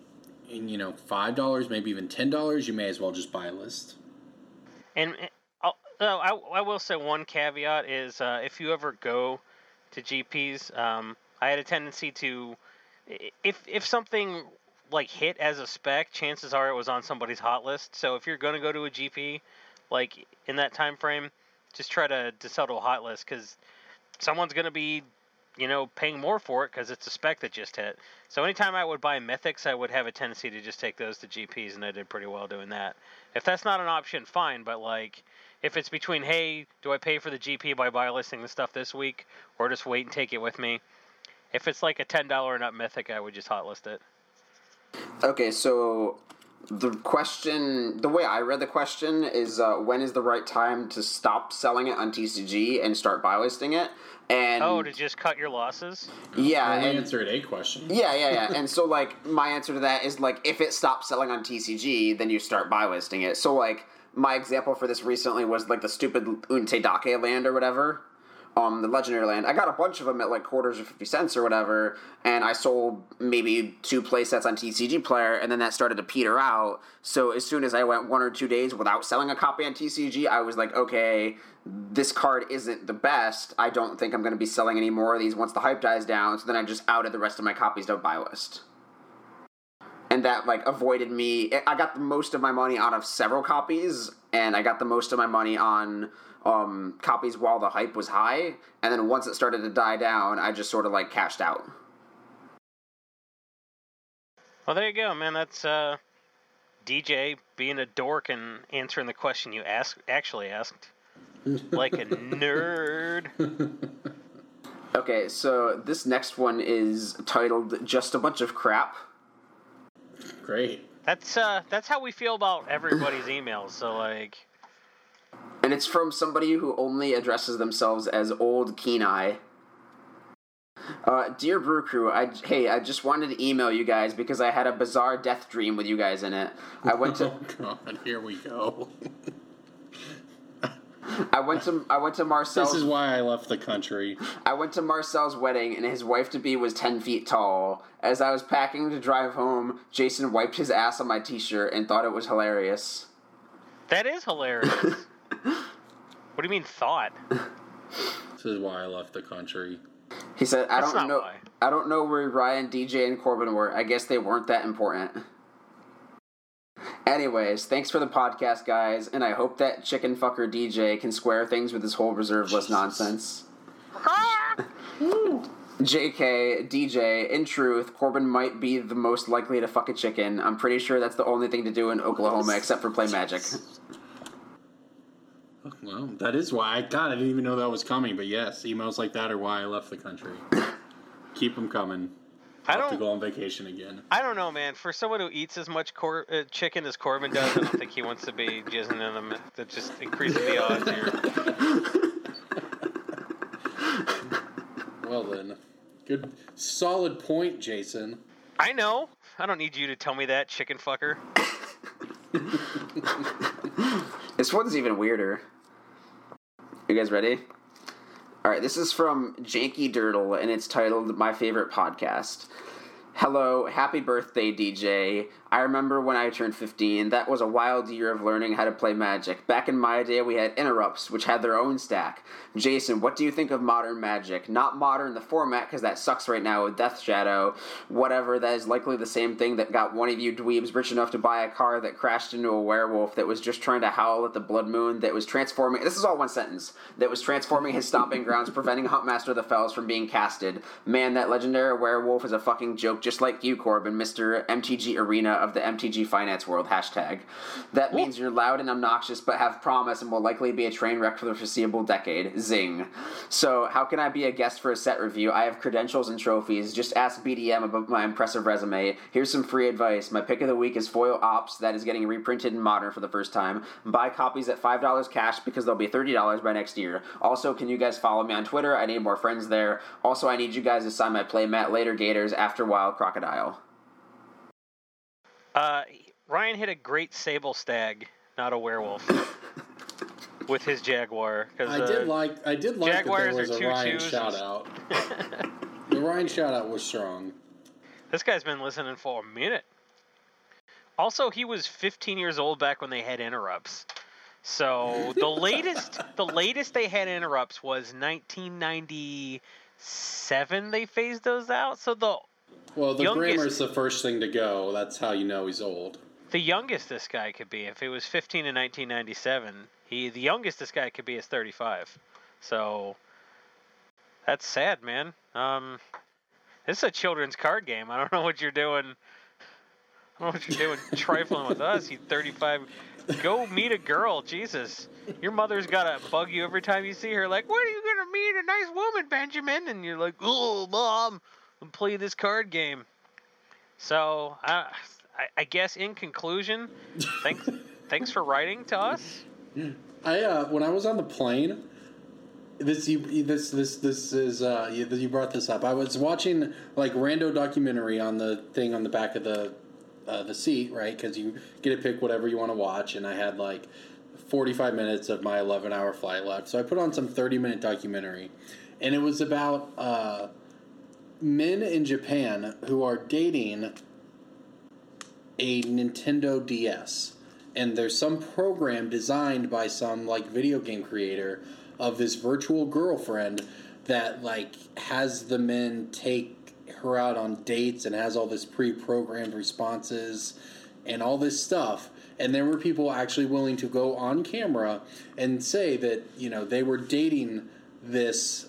$5, maybe even $10, you may as well just buy a list. And I will say one caveat is if you ever go to GPs, I had a tendency to, if something like hit as a spec, chances are it was on somebody's hot list. So if you're going to go to a GP, like in that time frame, just try to sell to a hot list because someone's going to be paying more for it because it's a spec that just hit. So anytime I would buy mythics, I would have a tendency to just take those to GPs, and I did pretty well doing that. If that's not an option, fine, but if it's between, hey, do I pay for the GP by buy listing the stuff this week, or just wait and take it with me? If it's like a $10 and up mythic, I would just hot list it. Okay, so the way I read the question is when is the right time to stop selling it on TCG and start buy listing it? And to just cut your losses? Yeah. I answered a question. Yeah. And so, my answer to that is, if it stops selling on TCG, then you start buy listing it. So, my example for this recently was, the stupid Unte Dake land or whatever. The legendary land. I got a bunch of them at, quarters or 50 cents or whatever, and I sold maybe 2 play sets on TCG Player, and then that started to peter out. So as soon as I went 1 or 2 days without selling a copy on TCG, I was like, okay, this card isn't the best. I don't think I'm going to be selling any more of these once the hype dies down, so then I just outed the rest of my copies to buy list. And that, avoided me. I got most of my money out of several copies and I got the most of my money on copies while the hype was high, and then once it started to die down, I just sort of like cashed out. Well, there you go, man. That's DJ being a dork and answering the question you actually asked. Like a nerd. Okay, so this next one is titled Just a Bunch of Crap. Great. That's how we feel about everybody's emails, so like... And it's from somebody who only addresses themselves as Old Keen-Eye. Dear Brew Crew, I just wanted to email you guys because I had a bizarre death dream with you guys in it. I went to... Oh, God, here we go. I went to Marcel's... This is why I left the country. I went to Marcel's wedding, and his wife-to-be was 10 feet tall. As I was packing to drive home, Jason wiped his ass on my t-shirt and thought it was hilarious. That is hilarious. What do you mean, thought? This is why I left the country. He said, I don't know where Ryan, DJ, and Corbin were. I guess they weren't that important. Anyways, thanks for the podcast, guys, and I hope that chicken fucker DJ can square things with this whole reserve list nonsense. JK, DJ, in truth, Corbin might be the most likely to fuck a chicken. I'm pretty sure that's the only thing to do in Oklahoma except for play Magic. Well, that is why. God, I didn't even know that was coming, but yes, emails like that are why I left the country. Keep them coming. I'll have to go on vacation again. I don't know, man. For someone who eats as much chicken as Corbin does, I don't think he wants to be jizzing in them. That just increases the odds here. Well then. Good, solid point, Jason. I know. I don't need you to tell me that, chicken fucker. This one's even weirder. You guys ready? Alright, this is from Janky Dirtle, and it's titled My Favorite Podcast. Hello, happy birthday, DJ. I remember when I turned 15, that was a wild year of learning how to play Magic. Back in my day, we had interrupts, which had their own stack. Jason, what do you think of modern Magic? Not modern the format, because that sucks right now with Death Shadow. Whatever, that is likely the same thing that got one of you dweebs rich enough to buy a car that crashed into a werewolf that was just trying to howl at the blood moon, that was transforming... This is all one sentence. That was transforming his stomping grounds, preventing Huntmaster of the Fells from being casted. Man, that legendary werewolf is a fucking joke, just like you, Corbin, Mr. MTG Arena of the MTG Finance World, hashtag. That means you're loud and obnoxious, but have promise and will likely be a train wreck for the foreseeable decade. Zing. So, how can I be a guest for a set review? I have credentials and trophies. Just ask BDM about my impressive resume. Here's some free advice. My pick of the week is Foil Ops, that is getting reprinted in Modern for the first time. Buy copies at $5 cash because they'll be $30 by next year. Also, can you guys follow me on Twitter? I need more friends there. Also, I need you guys to sign my playmat Later Gators After Wild Crocodile. Ryan hit a great sable stag, not a werewolf, with his Jaguar. I did like that there was a Ryan shout out. The Ryan shout out was strong. This guy's been listening for a minute. Also, he was 15 years old back when they had interrupts. So the latest they had interrupts was 1997. They phased those out. So the Grammar's the first thing to go. That's how you know he's old. The youngest this guy could be, if it was 15 in 1997, the youngest this guy could be is 35. So that's sad, man. This is a children's card game. I don't know what you're doing. I don't know what you're doing trifling with us. You 35. Go meet a girl, Jesus. Your mother's gotta bug you every time you see her. Like, when are you gonna meet a nice woman, Benjamin? And you're like, oh, Mom, and play this card game. So I guess in conclusion, thanks for writing to us. When I was on the plane, you brought this up. I was watching like rando documentary on the thing on the back of the seat, right? Because you get to pick whatever you want to watch, and I had like 45 minutes of my 11-hour flight left, so I put on some 30-minute documentary, and it was about men in Japan who are dating a Nintendo DS, and there's some program designed by some like video game creator of this virtual girlfriend that like has the men take her out on dates and has all this pre-programmed responses, and all this stuff. And there were people actually willing to go on camera and say that, you know, they were dating this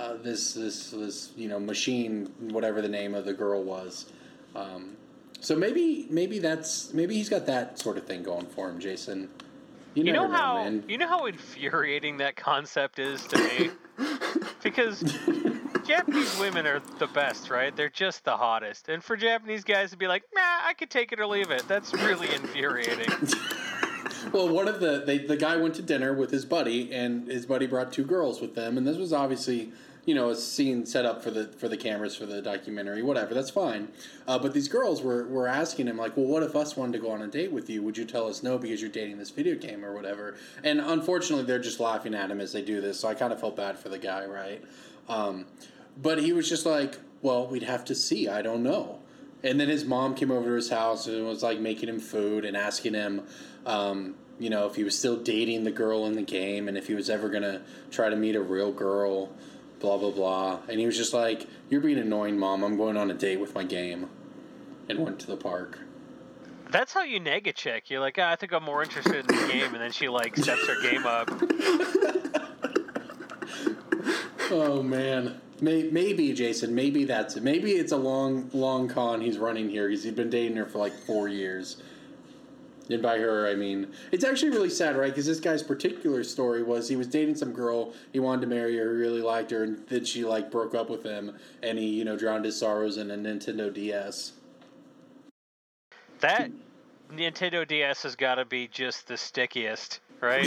machine, whatever the name of the girl was. So maybe he's got that sort of thing going for him, Jason. You know how man. You know how infuriating that concept is to me? Because Japanese women are the best, right? They're just the hottest. And for Japanese guys to be like, nah, I could take it or leave it, that's really infuriating. Well, one of the guy went to dinner with his buddy, and his buddy brought 2 girls with them, and this was obviously, you know, a scene set up for the cameras for the documentary, whatever, that's fine. But these girls were asking him, like, well, what if us wanted to go on a date with you? Would you tell us no because you're dating this video game or whatever? And unfortunately, they're just laughing at him as they do this, so I kind of felt bad for the guy, right? But he was just like, well, we'd have to see, I don't know. And then his mom came over to his house and was, like, making him food and asking him, you know, if he was still dating the girl in the game and if he was ever going to try to meet a real girl, blah, blah, blah. And he was just like, you're being annoying, Mom. I'm going on a date with my game. And went to the park. That's how you neg a chick. You're like, I think I'm more interested in the game. And then she, like, steps her game up. Oh, man. Maybe, Jason, maybe that's it. Maybe it's a long con he's running here because he's been dating her for like 4 years. And by her, I mean, it's actually really sad, right? Because this guy's particular story was he was dating some girl, he wanted to marry her, he really liked her, and then she, like, broke up with him, and he, you know, drowned his sorrows in a Nintendo DS. That Nintendo DS has got to be just the stickiest, right?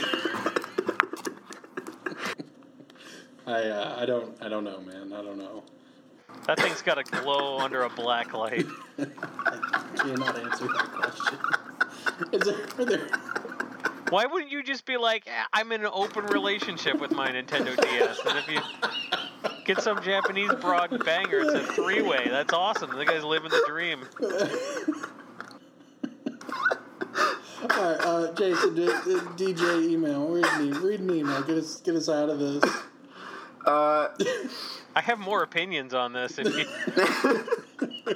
I don't know, man. I don't know. That thing's got to glow under a black light. I cannot answer that question. Why wouldn't you just be like, I'm in an open relationship with my Nintendo DS? And if you get some Japanese broad banger, it's a 3-way. That's awesome. The guy's living the dream. All right, Jason, DJ email. Read an email. Get us out of this. I have more opinions on this. If you...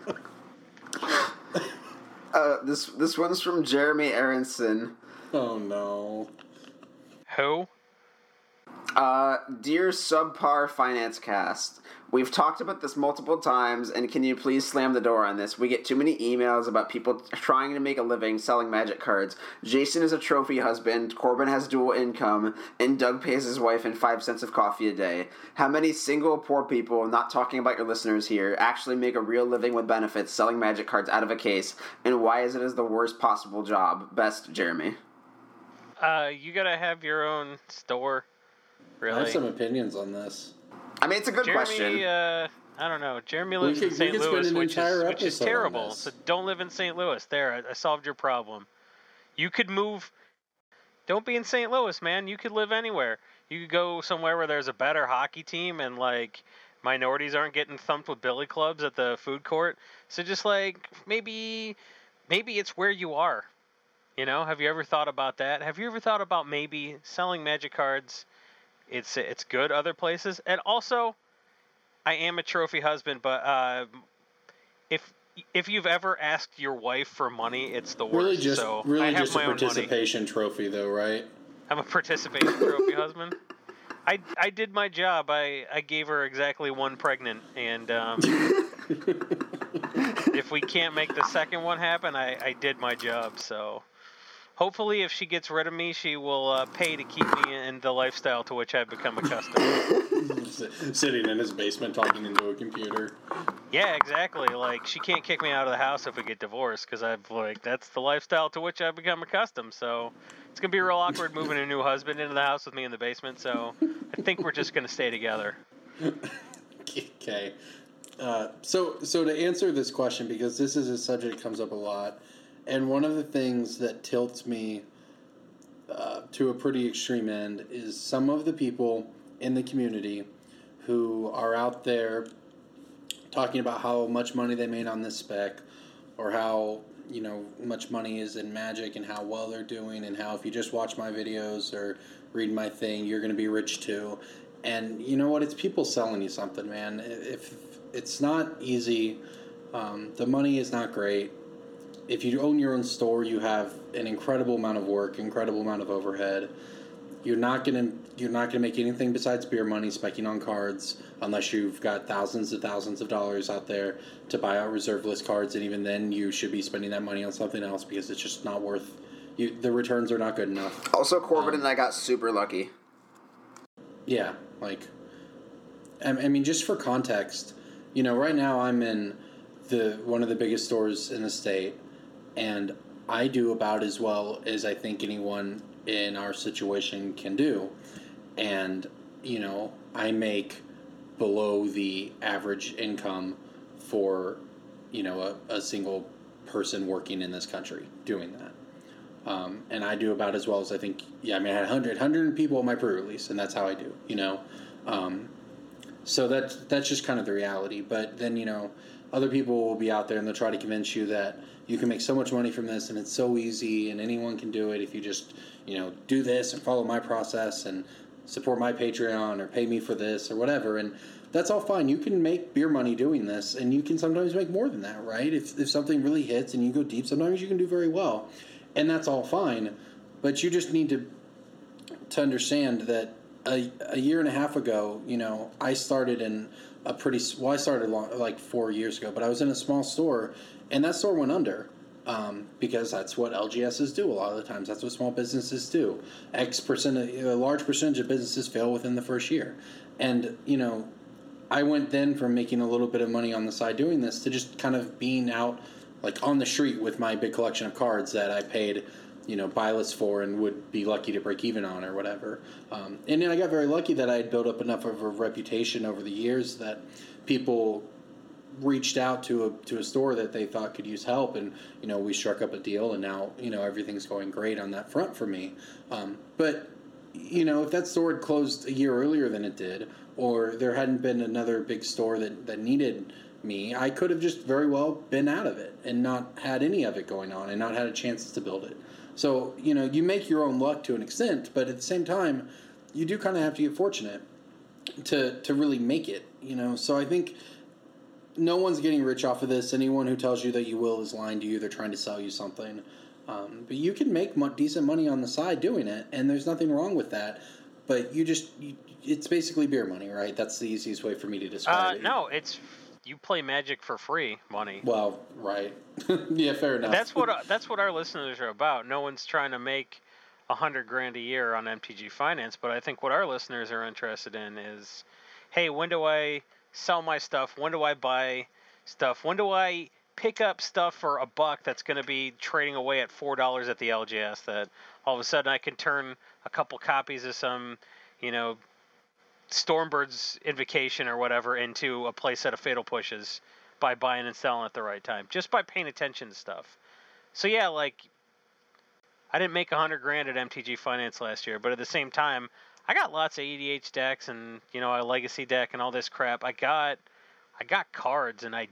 This one's from Jeremy Aronson. Oh no. Who? Dear Subpar Finance Cast, we've talked about this multiple times, and can you please slam the door on this? We get too many emails about people trying to make a living selling Magic cards. Jason is a trophy husband, Corbin has dual income, and Doug pays his wife in 5 cents of coffee a day. How many single poor people, not talking about your listeners here, actually make a real living with benefits selling Magic cards out of a case, and why is it as the worst possible job? Best, Jeremy. You gotta have your own store. Really? I have some opinions on this. I mean, it's a good question. I don't know. Jeremy lives in St. Louis, which is terrible. So don't live in St. Louis. There, I solved your problem. You could move. Don't be in St. Louis, man. You could live anywhere. You could go somewhere where there's a better hockey team and, like, minorities aren't getting thumped with billy clubs at the food court. So just, like, maybe it's where you are. You know, have you ever thought about that? Have you ever thought about maybe selling Magic cards? It's good other places. And also, I am a trophy husband, but if you've ever asked your wife for money, it's the worst. Really just a participation trophy, though, right? I'm a participation trophy husband. I did my job. I gave her exactly 1 pregnant, and if we can't make the second one happen, I did my job, so... Hopefully, if she gets rid of me, she will pay to keep me in the lifestyle to which I've become accustomed. Sitting in his basement talking into a computer. Yeah, exactly. Like, she can't kick me out of the house if we get divorced, because that's the lifestyle to which I've become accustomed. So it's going to be real awkward moving a new husband into the house with me in the basement. So I think we're just going to stay together. Okay. So to answer this question, because this is a subject that comes up a lot, and one of the things that tilts me to a pretty extreme end is some of the people in the community who are out there talking about how much money they made on this spec, or how, you know, much money is in Magic and how well they're doing, and how if you just watch my videos or read my thing, you're going to be rich too. And you know what? It's people selling you something, man. If it's not easy, the money is not great. if you own your own store, you have an incredible amount of work, incredible amount of overhead. You're not gonna make anything besides beer money spiking on cards unless you've got thousands of dollars out there to buy out reserve list cards, and even then you should be spending that money on something else because it's just not worth. The returns are not good enough. Also, Corbin and I got super lucky. Yeah, like, I mean, just for context, right now I'm in one of the biggest stores in the state, and I do about as well as I think anyone in our situation can do. And, I make below the average income for, a single person working in this country doing that. And I do about as well as I think, I had 100 people on my pre-release, and that's how I do, So that's just kind of the reality. But then, other people will be out there and they'll try to convince you that you can make so much money from this and it's so easy and anyone can do it if you just, do this and follow my process and support my Patreon or pay me for this or whatever. And that's all fine. You can make beer money doing this, and you can sometimes make more than that, right? If something really hits and you go deep, sometimes you can do very well. And that's all fine, but you just need to understand that a year and a half ago, I started in I started like 4 years ago, but I was in a small store, and that store went under because that's what LGSs do a lot of the times. That's what small businesses do. A large percentage of businesses fail within the first year. And, I went then from making a little bit of money on the side doing this to just kind of being out like on the street with my big collection of cards that I paid, buy lists for and would be lucky to break even on or whatever. And then I got very lucky that I had built up enough of a reputation over the years that people reached out to a store that they thought could use help, and we struck up a deal, and now everything's going great on that front for me. But if that store had closed a year earlier than it did, or there hadn't been another big store that needed me, I could have just very well been out of it and not had any of it going on and not had a chance to build it. So, you make your own luck to an extent, but at the same time, you do kind of have to get fortunate to really make it, So I think no one's getting rich off of this. Anyone who tells you that you will is lying to you. They're trying to sell you something. But you can make decent money on the side doing it, and there's nothing wrong with that. But it's basically beer money, right? That's the easiest way for me to describe it. No, you play Magic for free money. Well, right. Yeah, fair enough. That's what our listeners are about. No one's trying to make $100,000 a year on MTG Finance, but I think what our listeners are interested in is, hey, when do I sell my stuff? When do I buy stuff? When do I pick up stuff for $1 that's going to be trading away at $4 at the LGS that all of a sudden I can turn a couple copies of some, Stormbird's Invocation or whatever into a playset of Fatal Pushes by buying and selling at the right time, just by paying attention to stuff. So yeah, like, I didn't make $100,000 at MTG Finance last year, but at the same time, I got lots of EDH decks and a legacy deck and all this crap. I got cards, and I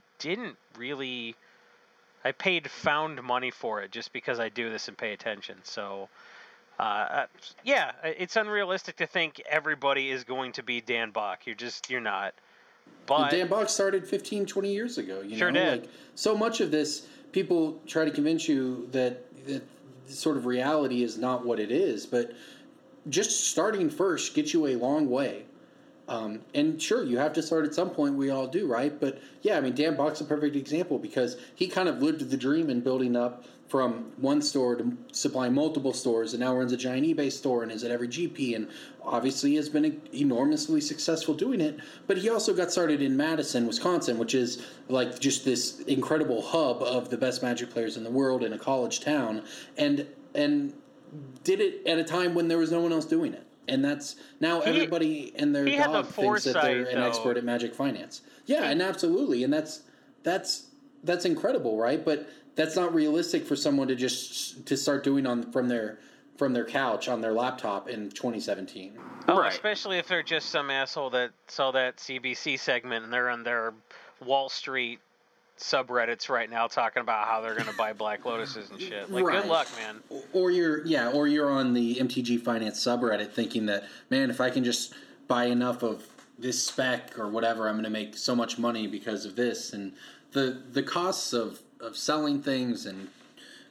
paid found money for it just because I do this and pay attention. So. Yeah, it's unrealistic to think everybody is going to be Dan Bach. You're not. But Dan Bach started 15, 20 years ago. Sure did. Like, so much of this, people try to convince you that sort of reality is not what it is. But just starting first gets you a long way. And sure, you have to start at some point. We all do, right? But yeah, Dan Bach's a perfect example because he kind of lived the dream in building up from one store to supplying multiple stores, and now runs a giant eBay store and is at every GP, and obviously has been enormously successful doing it. But he also got started in Madison, Wisconsin, which is like just this incredible hub of the best Magic players in the world in a college town, and did it at a time when there was no one else doing it. And that's now everybody and their dog thinks that they're an expert at Magic Finance. Yeah, and absolutely, and that's incredible, right? But that's not realistic for someone to start doing from their couch on their laptop in 2017. Oh, right. Especially if they're just some asshole that saw that CBC segment and they're on their Wall Street subreddits right now talking about how they're going to buy Black Lotuses and shit. Like, right. Good luck, man. Or you're on the MTG Finance subreddit thinking that, man, if I can just buy enough of this spec or whatever, I'm going to make so much money because of this. And the costs of selling things and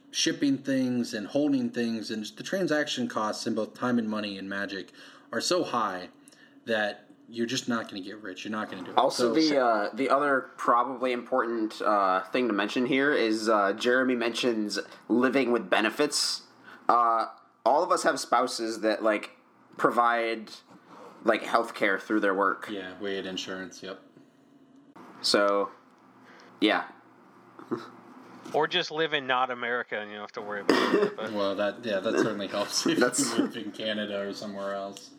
shipping things and holding things, and the transaction costs in both time and money in Magic are so high that you're just not going to get rich. You're not going to do it. Also, the other probably important thing to mention here is Jeremy mentions living with benefits. All of us have spouses that like provide like health care through their work. Yeah, we had insurance. Yep. So, yeah. Or just live in not America and you don't have to worry about it. But. Well, that certainly helps if you live in Canada or somewhere else.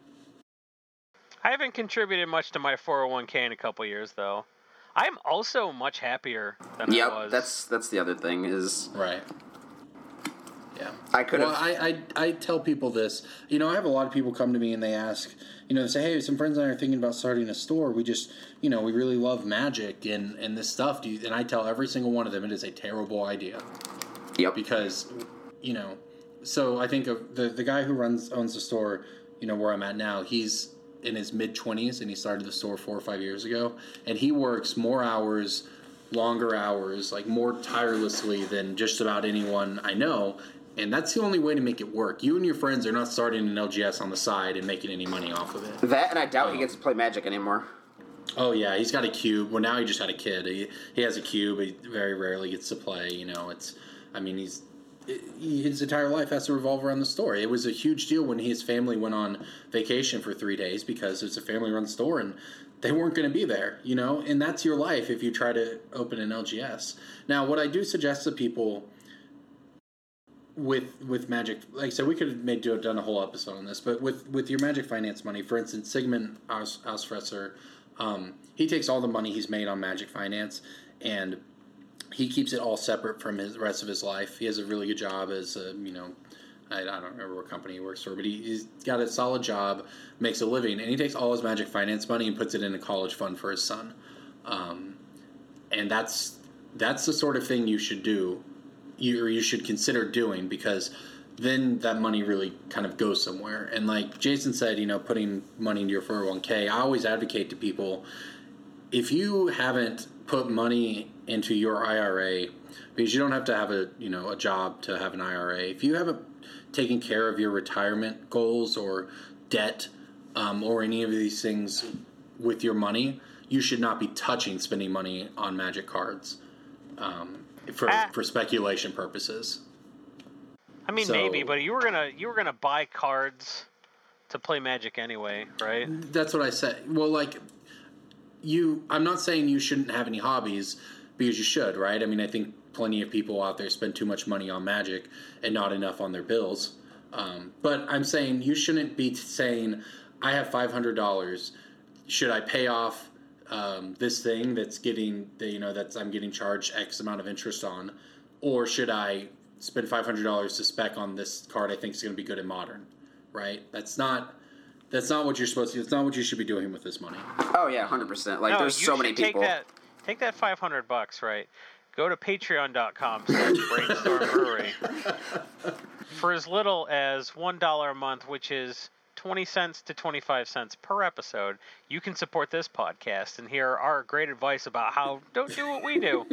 I haven't contributed much to my 401k in a couple years, though. I'm also much happier than I was. Yep, that's the other thing is... Right. Yeah. I could have... Well, I tell people this. You know, I have a lot of people come to me and they ask, you know, they say, hey, some friends and I are thinking about starting a store. We just, you know, we really love Magic and this stuff. And I tell every single one of them it is a terrible idea. Yep. Because, you know, so I think of the guy who owns the store, you know, where I'm at now, he's in his mid-20s and he started the store 4 or 5 years ago. And he works more hours, longer hours, like more tirelessly than just about anyone I know. And that's the only way to make it work. You and your friends are not starting an LGS on the side and making any money off of it. That, and I doubt he gets to play Magic anymore. Oh, yeah, he's got a cube. Well, now he just had a kid. He has a cube. He very rarely gets to play. You know, his entire life has to revolve around the store. It was a huge deal when his family went on vacation for 3 days because it's a family-run store and they weren't going to be there, you know? And that's your life if you try to open an LGS. Now, what I do suggest to people with Magic, like I said, we could have done a whole episode on this, but with your Magic Finance money, for instance, Sigmund Ausfresser, he takes all the money he's made on Magic Finance and he keeps it all separate from the rest of his life. He has a really good job as a, you know, I don't remember what company he works for, but he's got a solid job, makes a living, and he takes all his Magic Finance money and puts it in a college fund for his son. And that's the sort of thing you should do. You should consider doing, because then that money really kind of goes somewhere. And like Jason said, you know, putting money into your 401k, I always advocate to people, if you haven't put money into your IRA, because you don't have to have a job to have an IRA, if you haven't taken care of your retirement goals or debt or any of these things with your money, you should not be spending money on Magic cards. For speculation purposes. I mean, maybe, but you were gonna buy cards to play Magic anyway, right? That's what I said. Well, like I'm not saying you shouldn't have any hobbies, because you should, right? I mean, I think plenty of people out there spend too much money on Magic and not enough on their bills. But I'm saying you shouldn't be saying, I have $500. Should I pay off this thing I'm getting charged X amount of interest on, or should I spend $500 to spec on this card I think is going to be good in Modern, right? That's not what you're supposed to. It's not what you should be doing with this money. Oh yeah, 100%. Like there's so many people. Take that $500, right? Go to patreon.com/Brainstorm Brewery for as little as $1 a month, which is 20 cents to 25 cents per episode. You can support this podcast and hear our great advice about how don't do what we do.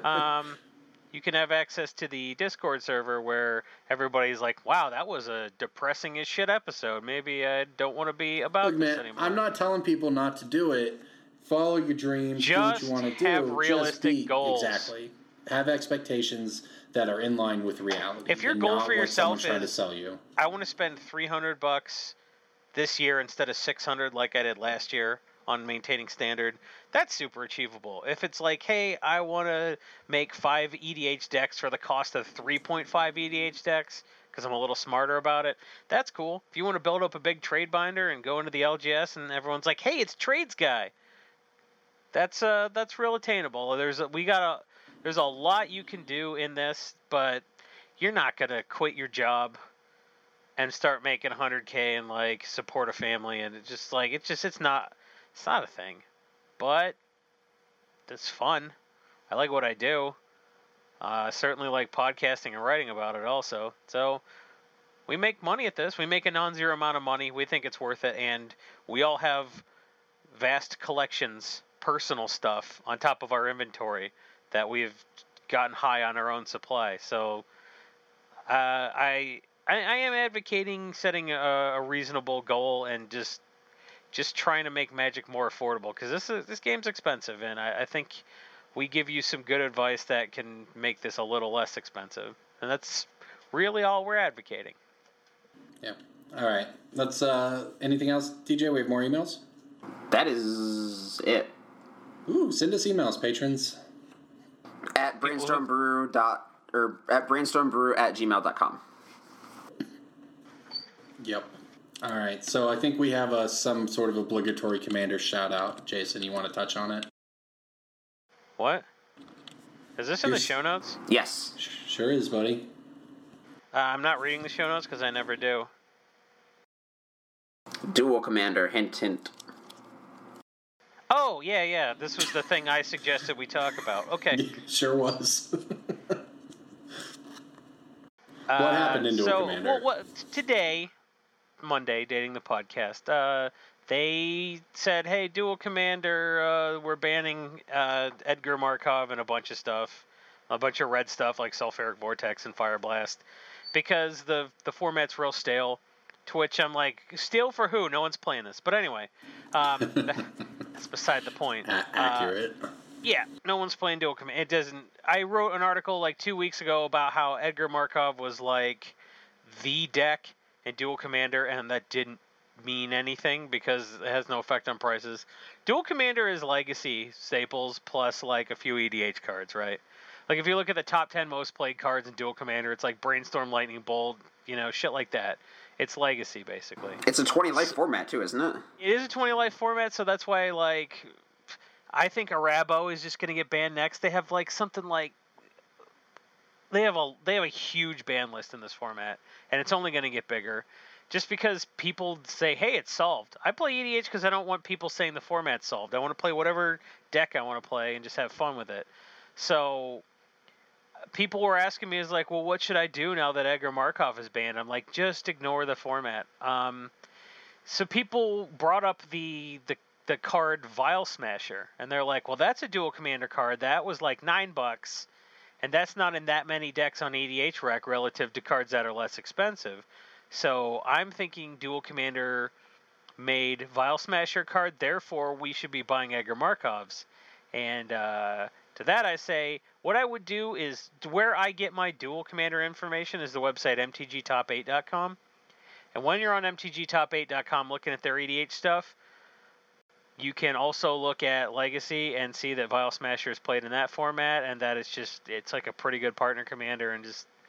You can have access to the Discord server where everybody's like, wow, that was a depressing as shit episode. Maybe I don't want to be about this anymore. I'm not telling people not to do it. Follow your dreams. Do what you want to do. Have realistic goals. Exactly. Have expectations that are in line with reality. If your goal for yourself is, trying to sell you, I want to spend $300 this year instead of $600 like I did last year on maintaining standard, that's super achievable. If it's like, hey, I want to make 5 EDH decks for the cost of 3.5 EDH decks because I'm a little smarter about it, that's cool. If you want to build up a big trade binder and go into the LGS and everyone's like, hey, it's Trades Guy, that's real attainable. There's a lot you can do in this, but you're not gonna quit your job and start making $100K and like support a family, and it's not a thing. But it's fun. I like what I do. I certainly like podcasting and writing about it also. So we make money at this. We make a non-zero amount of money. We think it's worth it, and we all have vast collections, personal stuff on top of our inventory that we've gotten high on our own supply. So I am advocating setting a reasonable goal and just trying to make Magic more affordable, because this game's expensive, and I think we give you some good advice that can make this a little less expensive, and that's really all we're advocating. Yeah. All right. Let's. Anything else, DJ? We have more emails. That is it. Ooh, send us emails, patrons. At brainstormbrew@gmail.com. Yep. All right. So I think we have some sort of obligatory commander shout out. Jason, you want to touch on it? What? Is this in the show notes? Yes. Sure is, buddy. I'm not reading the show notes because I never do. Dual commander, hint, hint. Oh, yeah. This was the thing I suggested we talk about. Okay. Sure was. What happened in Dual Commander? Today, Monday, dating the podcast, they said, hey, Dual Commander, we're banning Edgar Markov and a bunch of stuff. A bunch of red stuff like Sulfuric Vortex and Fire Blast. Because the format's real stale. To which I'm like, stale for who? No one's playing this. But anyway, that's beside the point. Accurate. Yeah, no one's playing Dual Commander. It doesn't. I wrote an article like 2 weeks ago about how Edgar Markov was like the deck in Dual Commander, and that didn't mean anything because it has no effect on prices. Dual Commander is Legacy staples plus like a few EDH cards, right? Like if you look at the top 10 most played cards in Dual Commander, it's like Brainstorm, Lightning Bolt, shit like that. It's Legacy, basically. It's a 20-life format, too, isn't it? It is a 20-life format, so that's why, I think Arabo is just going to get banned next. They have, something like... They have a huge ban list in this format, and it's only going to get bigger. Just because people say, hey, it's solved. I play EDH because I don't want people saying the format's solved. I want to play whatever deck I want to play and just have fun with it. So... people were asking me, well, what should I do now that Edgar Markov is banned? I'm like, just ignore the format. So people brought up the card Vial Smasher, and they're like, well, that's a Dual Commander card. That was like $9, and that's not in that many decks on EDH Rec relative to cards that are less expensive. So I'm thinking Dual Commander made Vial Smasher card, therefore we should be buying Edgar Markovs. And to that I say, what I would do is, where I get my Dual Commander information is the website mtgtop8.com. And when you're on mtgtop8.com looking at their EDH stuff, you can also look at Legacy and see that Vial Smasher is played in that format, and that it's like a pretty good partner commander, and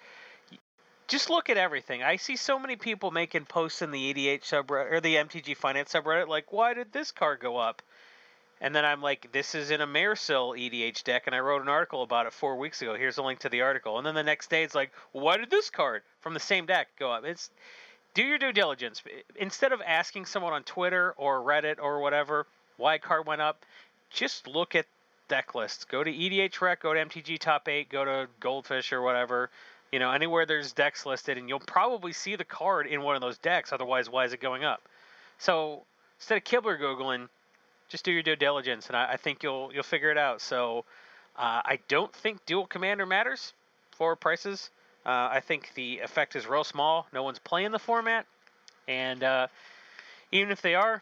just look at everything. I see so many people making posts in the EDH subreddit, or the MTG Finance subreddit, like, why did this card go up? And then I'm like, this is in a Maresil EDH deck, and I wrote an article about it 4 weeks ago. Here's a link to the article. And then the next day, it's like, why did this card from the same deck go up? Do your due diligence. Instead of asking someone on Twitter or Reddit or whatever why a card went up, just look at deck lists. Go to EDH Rec, go to MTG Top 8, go to Goldfish or whatever. Anywhere there's decks listed, and you'll probably see the card in one of those decks. Otherwise, why is it going up? So instead of Kibler Googling, just do your due diligence, and I think you'll figure it out. So I don't think Dual Commander matters for prices. I think the effect is real small. No one's playing the format, and even if they are,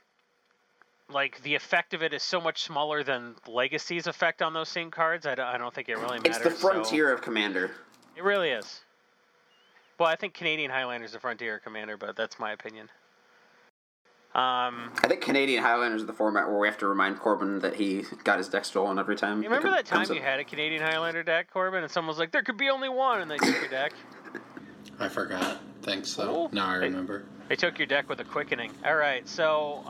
the effect of it is so much smaller than Legacy's effect on those same cards. I don't think it really matters. It's the frontier of Commander. It really is. Well, I think Canadian Highlander's the frontier of Commander, but that's my opinion. I think Canadian Highlanders is the format where we have to remind Corbin that he got his deck stolen every time. You remember that time you had a Canadian Highlander deck, Corbin, and someone was like, there could be only one, and they took your deck? I forgot. Thanks, so. Cool. Now I remember. They took your deck with a quickening. All right, so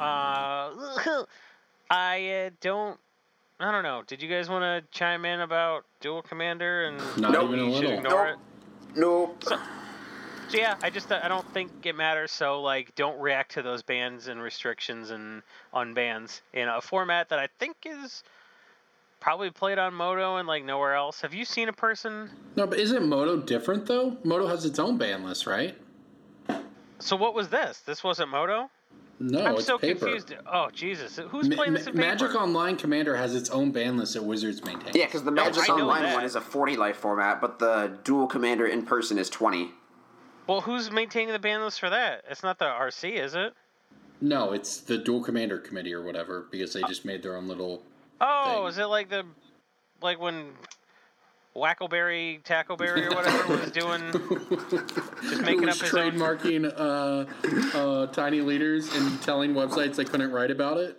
I don't know. Did you guys want to chime in about Dual Commander? And Not even a little. Ignore it? Nope. So yeah, I don't think it matters. So don't react to those bans and restrictions and unbans in a format that I think is probably played on Moto and nowhere else. Have you seen a person? No, but isn't Moto different though? Moto has its own ban list, right? So what was this? This wasn't Moto? No, I'm it's so paper. Confused. Oh Jesus, who's playing this in paper? Magic Online Commander has its own ban list that Wizards maintains. Yeah, because the Magic Online one is a 40-life format, but the Dual Commander in person is 20. Well, who's maintaining the ban list for that? It's not the RC, is it? No, it's the Dual Commander Committee or whatever, because they just made their own little thing. Is it like when Wackleberry, Tackleberry, or whatever was doing, just making up his trademarking tiny leaders and telling websites they couldn't write about it?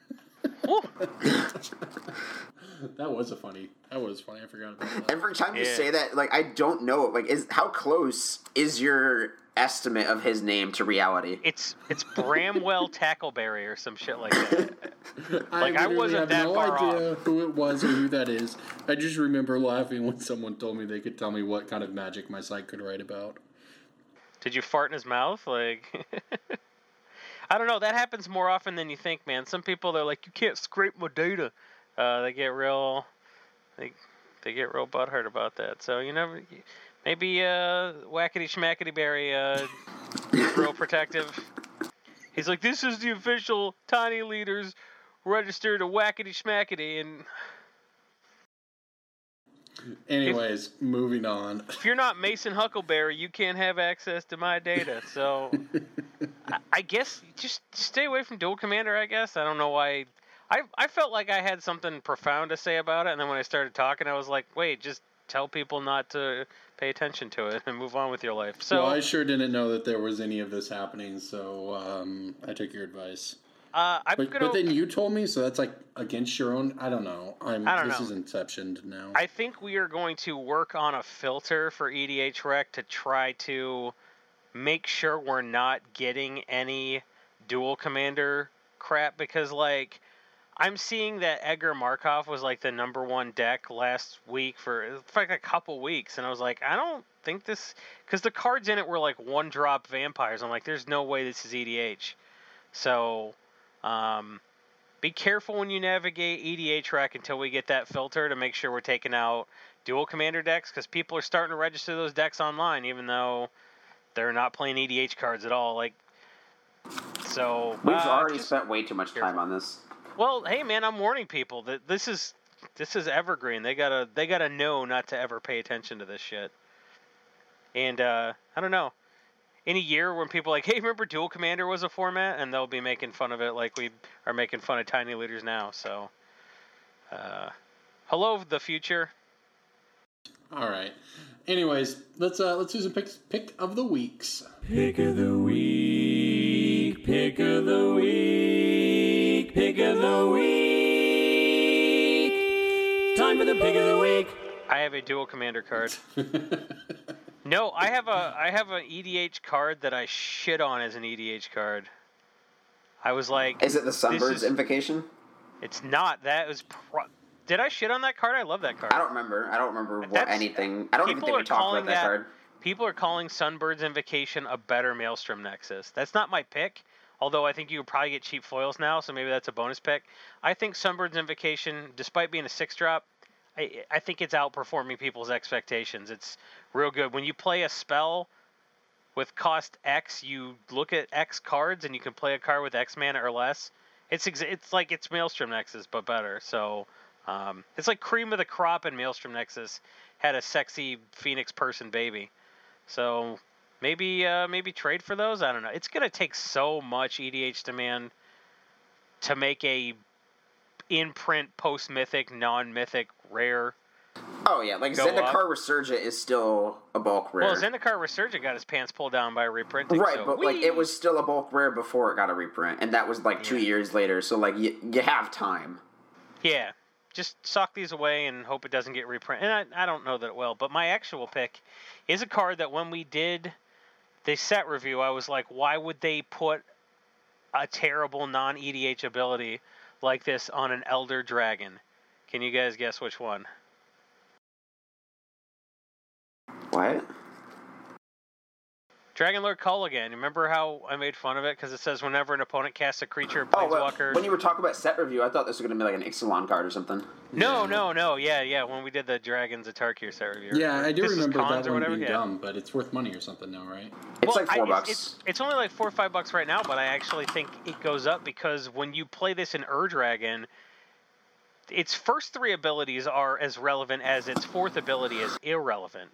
That was funny. I forgot about that. Every time you say that, like, I don't know, like, how close is your estimate of his name to reality? It's Bramwell Tackleberry or some shit like that. I wasn't that far off. I have no idea who it was or who that is. I just remember laughing when someone told me they could tell me what kind of magic my site could write about. Did you fart in his mouth? Like, I don't know. That happens more often than you think, man. Some people, they're like, you can't scrape my data. They get real butthurt about that. So maybe Whackity Schmackity Berry real protective. He's like, this is the official Tiny Leaders registered to Whackity Schmackity, and anyways, moving on. If you're not Mason Huckleberry, you can't have access to my data. So I guess just stay away from Dual Commander. I guess I don't know why. I felt like I had something profound to say about it, and then when I started talking, I was like, wait, just tell people not to pay attention to it and move on with your life. So, well, I sure didn't know that there was any of this happening, so I took your advice. But then you told me, so that's like against your own. I don't know. This is Inception now. I think we are going to work on a filter for EDH Rec to try to make sure we're not getting any Dual Commander crap, because like, I'm seeing that Edgar Markov was like the number one deck last week for like a couple weeks, and I was like, I don't think this, because the cards in it were like 1-drop vampires. I'm like, there's no way this is EDH. So, be careful when you navigate EDH Rec until we get that filter to make sure we're taking out Dual Commander decks, because people are starting to register those decks online, even though they're not playing EDH cards at all. Like, so we've already spent way too much time on this. Well, hey man, I'm warning people that this is evergreen. They gotta know not to ever pay attention to this shit. And I don't know. In a year when people are like, hey, remember Dual Commander was a format, and they'll be making fun of it like we are making fun of Tiny Leaders now. So, hello the future. All right. Anyways, let's do some pick of the weeks. Pick of the week. Pick of the week. Pick of the week. Time for the pick of the week. I have a Dual Commander card. No, I have an EDH card that I shit on as an EDH card. I was like, is it the Sunbird's Invocation? It's not. That was. Did I shit on that card? I love that card. I don't remember anything. I don't even think we talked about that card. People are calling Sunbird's Invocation a better Maelstrom Nexus. That's not my pick, although I think you would probably get cheap foils now, so maybe that's a bonus pick. I think Sunbird's Invocation, despite being a 6-drop, I think it's outperforming people's expectations. It's real good. When you play a spell with cost X, you look at X cards, and you can play a card with X mana or less. It's like it's Maelstrom Nexus, but better. So it's like cream of the crop, and Maelstrom Nexus had a sexy Phoenix person baby. So maybe trade for those. I don't know. It's gonna take so much EDH demand to make a in-print post-mythic, non-mythic rare. Oh yeah, like Zendikar Resurgent is still a bulk rare. Well, Zendikar Resurgent got his pants pulled down by reprinting. Right, so but like it was still a bulk rare before it got a reprint, and that was like 2 years later. So like you have time. Yeah, just sock these away and hope it doesn't get reprinted. And I don't know that it will, but my actual pick is a card that when we did the set review, I was like, why would they put a terrible non-EDH ability like this on an Elder Dragon? Can you guys guess which one? What? Dragonlord Culligan. Remember how I made fun of it because it says whenever an opponent casts a creature, Planeswalker. Well, when you were talking about set review, I thought this was going to be like an Ixalan card or something. No. Yeah. When we did the Dragons of Tarkir set review. Yeah, I do remember that one being dumb, but it's worth money or something now, right? It's like $4. It's only like $4 or $5 right now, but I actually think it goes up because when you play this in Dragon, its first 3 abilities are as relevant as its 4th ability is irrelevant.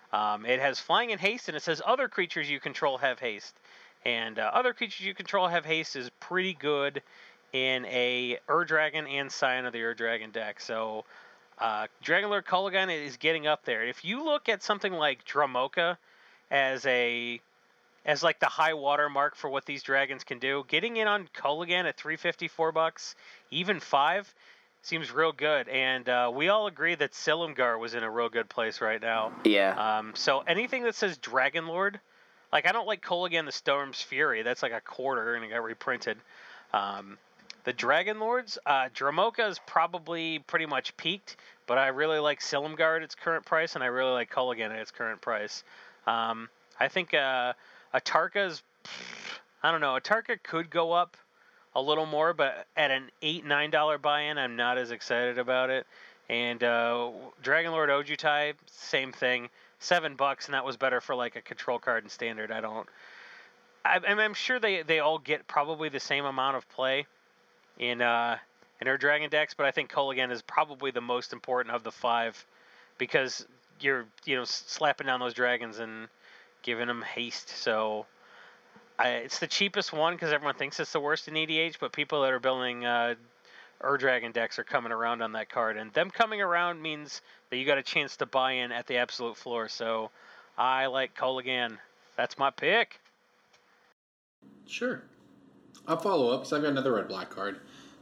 It has flying and haste, and it says other creatures you control have haste. And other creatures you control have haste is pretty good in a Ur-Dragon and Scion of the Ur-Dragon deck. So Dragonlord Kolaghan is getting up there. If you look at something like Dramoka as like the high water mark for what these dragons can do, getting in on Kolaghan at $3.54, even $5, seems real good. And we all agree that Silumgar was in a real good place right now. Yeah. So anything that says Dragonlord, like I don't like Kolaghan the Storm's Fury. That's like a quarter and it got reprinted. The Dragonlords, Dramoka is probably pretty much peaked, but I really like Silumgar at its current price, and I really like Kolaghan at its current price. I think Atarka's, I don't know, Atarka could go up a little more, but at an $8-9 buy-in, I'm not as excited about it. And Dragonlord Ojutai, same thing, $7, and that was better for like a control card in Standard. I'm sure they all get probably the same amount of play in her Dragon decks, but I think Kolaghan is probably the most important of the 5 because you're slapping down those dragons and giving them haste. So it's the cheapest one because everyone thinks it's the worst in EDH, but people that are building Ur-Dragon decks are coming around on that card, and them coming around means that you got a chance to buy in at the absolute floor. So I like Kolaghan. That's my pick. Sure. I'll follow up because I've got another red-black card.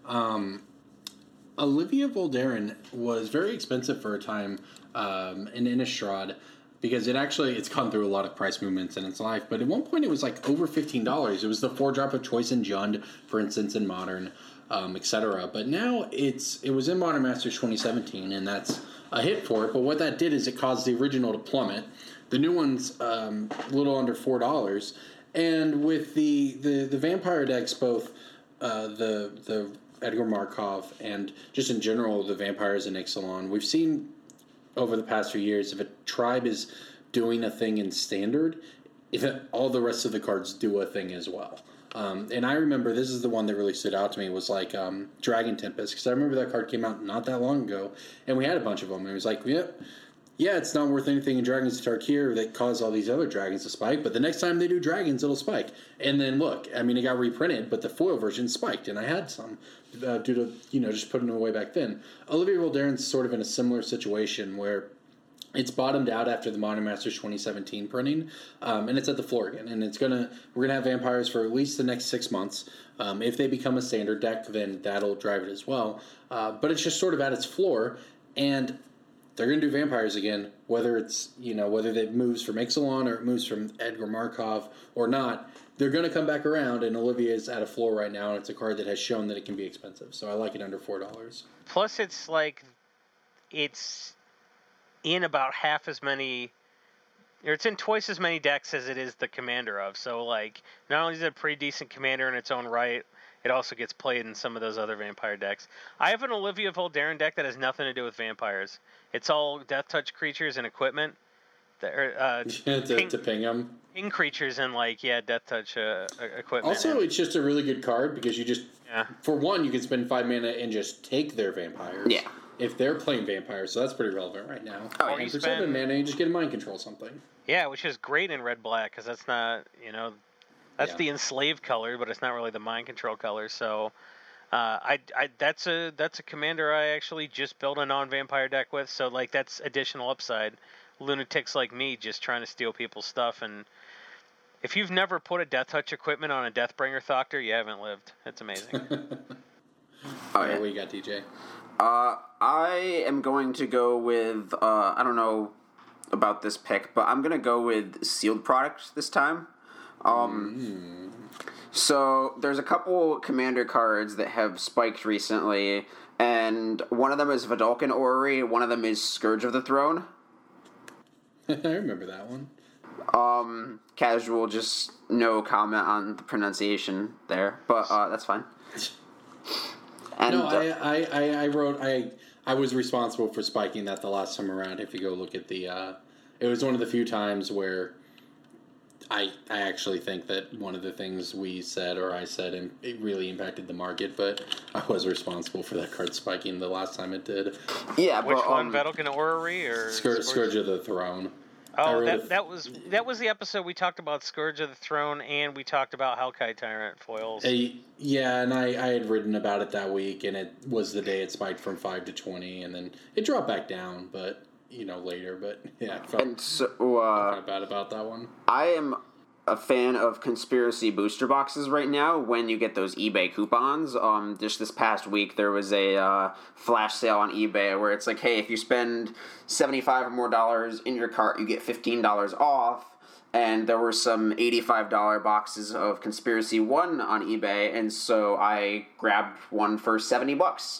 Olivia Voldaren was very expensive for a time in Innistrad because it's gone through a lot of price movements in its life. But at one point it was like over $15. It was the 4-drop of Choice in Jund, for instance, in Modern, etc. But now it was in Modern Masters 2017, and that's a hit for it. But what that did is it caused the original to plummet. The new one's a little under $4. And with the vampire decks, both the Edgar Markov and just in general the vampires in Ixalan, we've seen over the past few years if a tribe is doing a thing in Standard, all the rest of the cards do a thing as well. And I remember this is the one that really stood out to me was like Dragon Tempest, because I remember that card came out not that long ago, and we had a bunch of them. And it was like, yeah, it's not worth anything in Dragons of Tarkir that cause all these other dragons to spike, but the next time they do dragons, it'll spike. And then look, I mean, it got reprinted, but the foil version spiked, and I had some due to, just putting them away back then. Olivia Voldaren's sort of in a similar situation where it's bottomed out after the Modern Masters 2017 printing, and it's at the floor again. And we're gonna have vampires for at least the next 6 months. If they become a Standard deck, then that'll drive it as well. But it's just sort of at its floor, and they're going to do vampires again, whether it's, whether it moves from Ixalan or it moves from Edgar Markov or not. They're going to come back around, and Olivia is at a floor right now, and it's a card that has shown that it can be expensive. So I like it under $4. Plus, it's in about half as many, or it's in twice as many decks as it is the commander of. So, not only is it a pretty decent commander in its own right, it also gets played in some of those other vampire decks. I have an Olivia Voldaren deck that has nothing to do with vampires. It's all Death Touch creatures and equipment. To ping them. Ping creatures and Death Touch equipment. Also, it's just a really good card because you just, for one, you can spend 5 mana and just take their vampires. Yeah. If they're playing vampires, so that's pretty relevant right now. Oh, and for 7 mana, you just get a mind control something. Yeah, which is great in red-black because that's not, that's the enslaved color, but it's not really the mind control color. So, that's a commander I actually just built a non-vampire deck with. So that's additional upside. Lunatics like me just trying to steal people's stuff, and if you've never put a Death Touch equipment on a Deathbringer Thoctor, you haven't lived. It's amazing. What you got, DJ? I am going to go with I don't know about this pick, but I'm gonna go with sealed product this time. So there's a couple commander cards that have spiked recently, and one of them is Vedalken Orrery, one of them is Scourge of the Throne. I remember that one. Casual, just no comment on the pronunciation there, but that's fine. And, no, I was responsible for spiking that the last time around. If you go look at the, it was one of the few times where I actually think that one of the things we said or I said and it really impacted the market, but I was responsible for that card spiking the last time it did. Yeah, which one, Vedalken Orrery or Scourge of the Throne? Oh, that was the episode we talked about Scourge of the Throne, and we talked about Hellkite Tyrant foils. Yeah, and I had written about it that week, and it was the day it spiked from 5 to 20, and then it dropped back down, but later. But yeah, I felt kind of bad about that one. I am a fan of conspiracy booster boxes right now when you get those eBay coupons. Just this past week there was a flash sale on eBay where it's like, hey, if you spend $75 or more in your cart, you get $15 off. And there were some $85 boxes of Conspiracy 1 on eBay, and so I grabbed one for $70.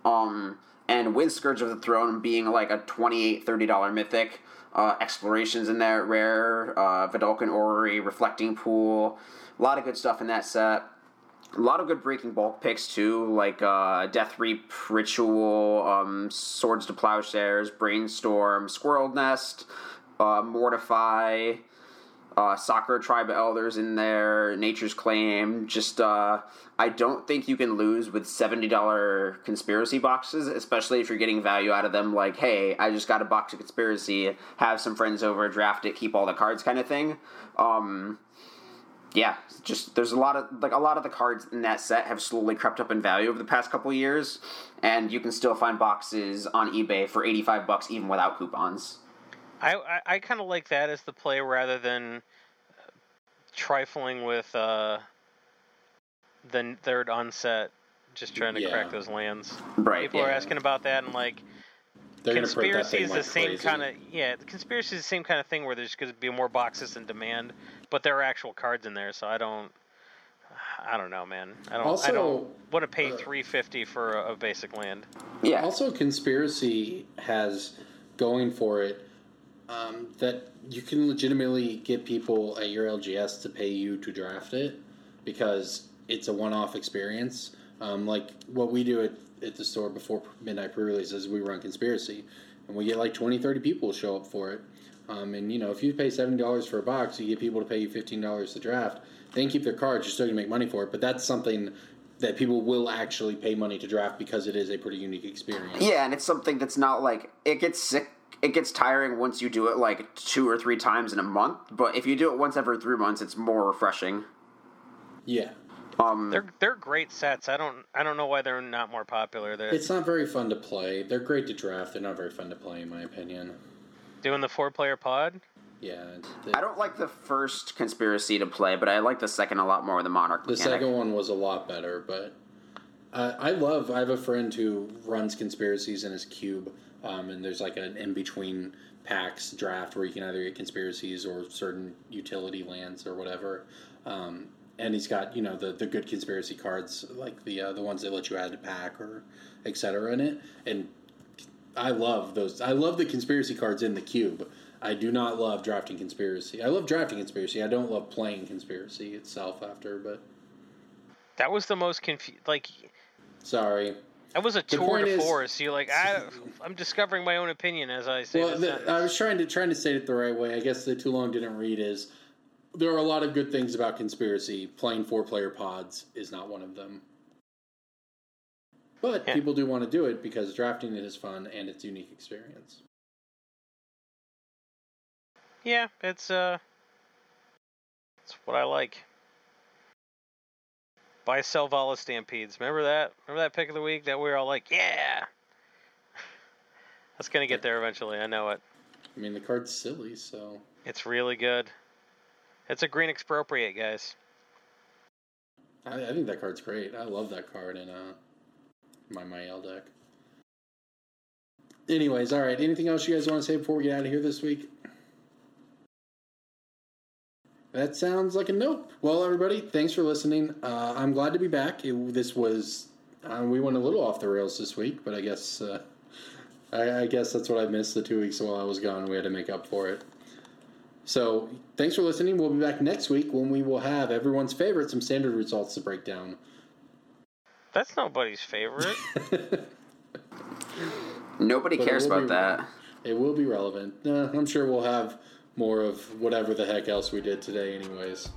And with Scourge of the Throne being like a $28, $30 mythic, explorations in there, rare, Vidalcan Orrery, Reflecting Pool, a lot of good stuff in that set. A lot of good breaking bulk picks too, like Death Reap Ritual, Swords to Plowshares, Brainstorm, Squirrel Nest, Mortify, Sakura Tribe of Elders in there, Nature's Claim. Just, I don't think you can lose with $70 conspiracy boxes, especially if you're getting value out of them, like, hey, I just got a box of conspiracy, have some friends over, draft it, keep all the cards kind of thing. Yeah, just, there's a lot of the cards in that set have slowly crept up in value over the past couple of years, and you can still find boxes on eBay for $85 even without coupons. I kind of like that as the play rather than trifling with the third onset, just trying to crack those lands. Right. People are asking about that, and like, conspiracy is the same kind of conspiracy is the same kind of thing where there's going to be more boxes in demand, but there are actual cards in there, so I don't know, man. I don't want to pay $350 for a basic land. Yeah. Also, conspiracy has going for it. That you can legitimately get people at your LGS to pay you to draft it because it's a one-off experience. Like what we do at the store before midnight pre-releases, we run conspiracy, and we get like 20, 30 people show up for it. And if you pay $70 for a box, you get people to pay you $15 to draft. They can keep their cards, you're still going to make money for it, but that's something that people will actually pay money to draft because it is a pretty unique experience. Yeah, and it's something that's not like, it gets tiring once you do it like 2 or 3 times in a month, but if you do it once every 3 months, it's more refreshing. Yeah. They're great sets. I don't know why they're not more popular. It's not very fun to play. They're great to draft. They're not very fun to play, in my opinion. Doing the 4-player pod? Yeah. I don't like the first conspiracy to play, but I like the second a lot more, the Monarch mechanic. The second one was a lot better, but I have a friend who runs conspiracies in his cube. And there's like an in-between packs draft where you can either get conspiracies or certain utility lands or whatever. And he's got, the good conspiracy cards, like the ones that let you add to pack or et cetera in it. And I love those. I love the conspiracy cards in the cube. I do not love drafting conspiracy. I love drafting conspiracy. I don't love playing conspiracy itself after, but... That was the most Sorry. That was a tour de force. You're like, I'm discovering my own opinion as I say. Well, I was trying to say it the right way. I guess the too long didn't read is there are a lot of good things about conspiracy. Playing 4-player pods is not one of them. But people do want to do it because drafting it is fun and it's a unique experience. Yeah, it's what I like. Buy Sell Vala Stampedes. Remember that? Remember that pick of the week that we were all like, yeah! That's going to get there eventually. I know it. I mean, the card's silly, so... It's really good. It's a green expropriate, guys. I think that card's great. I love that card in my Mael deck. Anyways, all right. Anything else you guys want to say before we get out of here this week? That sounds like a nope. Well, everybody, thanks for listening. I'm glad to be back. We went a little off the rails this week, but I guess I guess that's what I missed the 2 weeks while I was gone. We had to make up for it. So thanks for listening. We'll be back next week when we will have everyone's favorite, some standard results to break down. That's nobody's favorite. Nobody cares about that. It will be relevant. I'm sure we'll have more of whatever the heck else we did today anyways.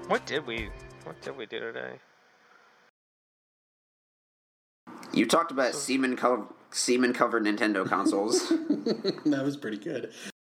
What did we do today? You talked about semen-covered Nintendo consoles. That was pretty good.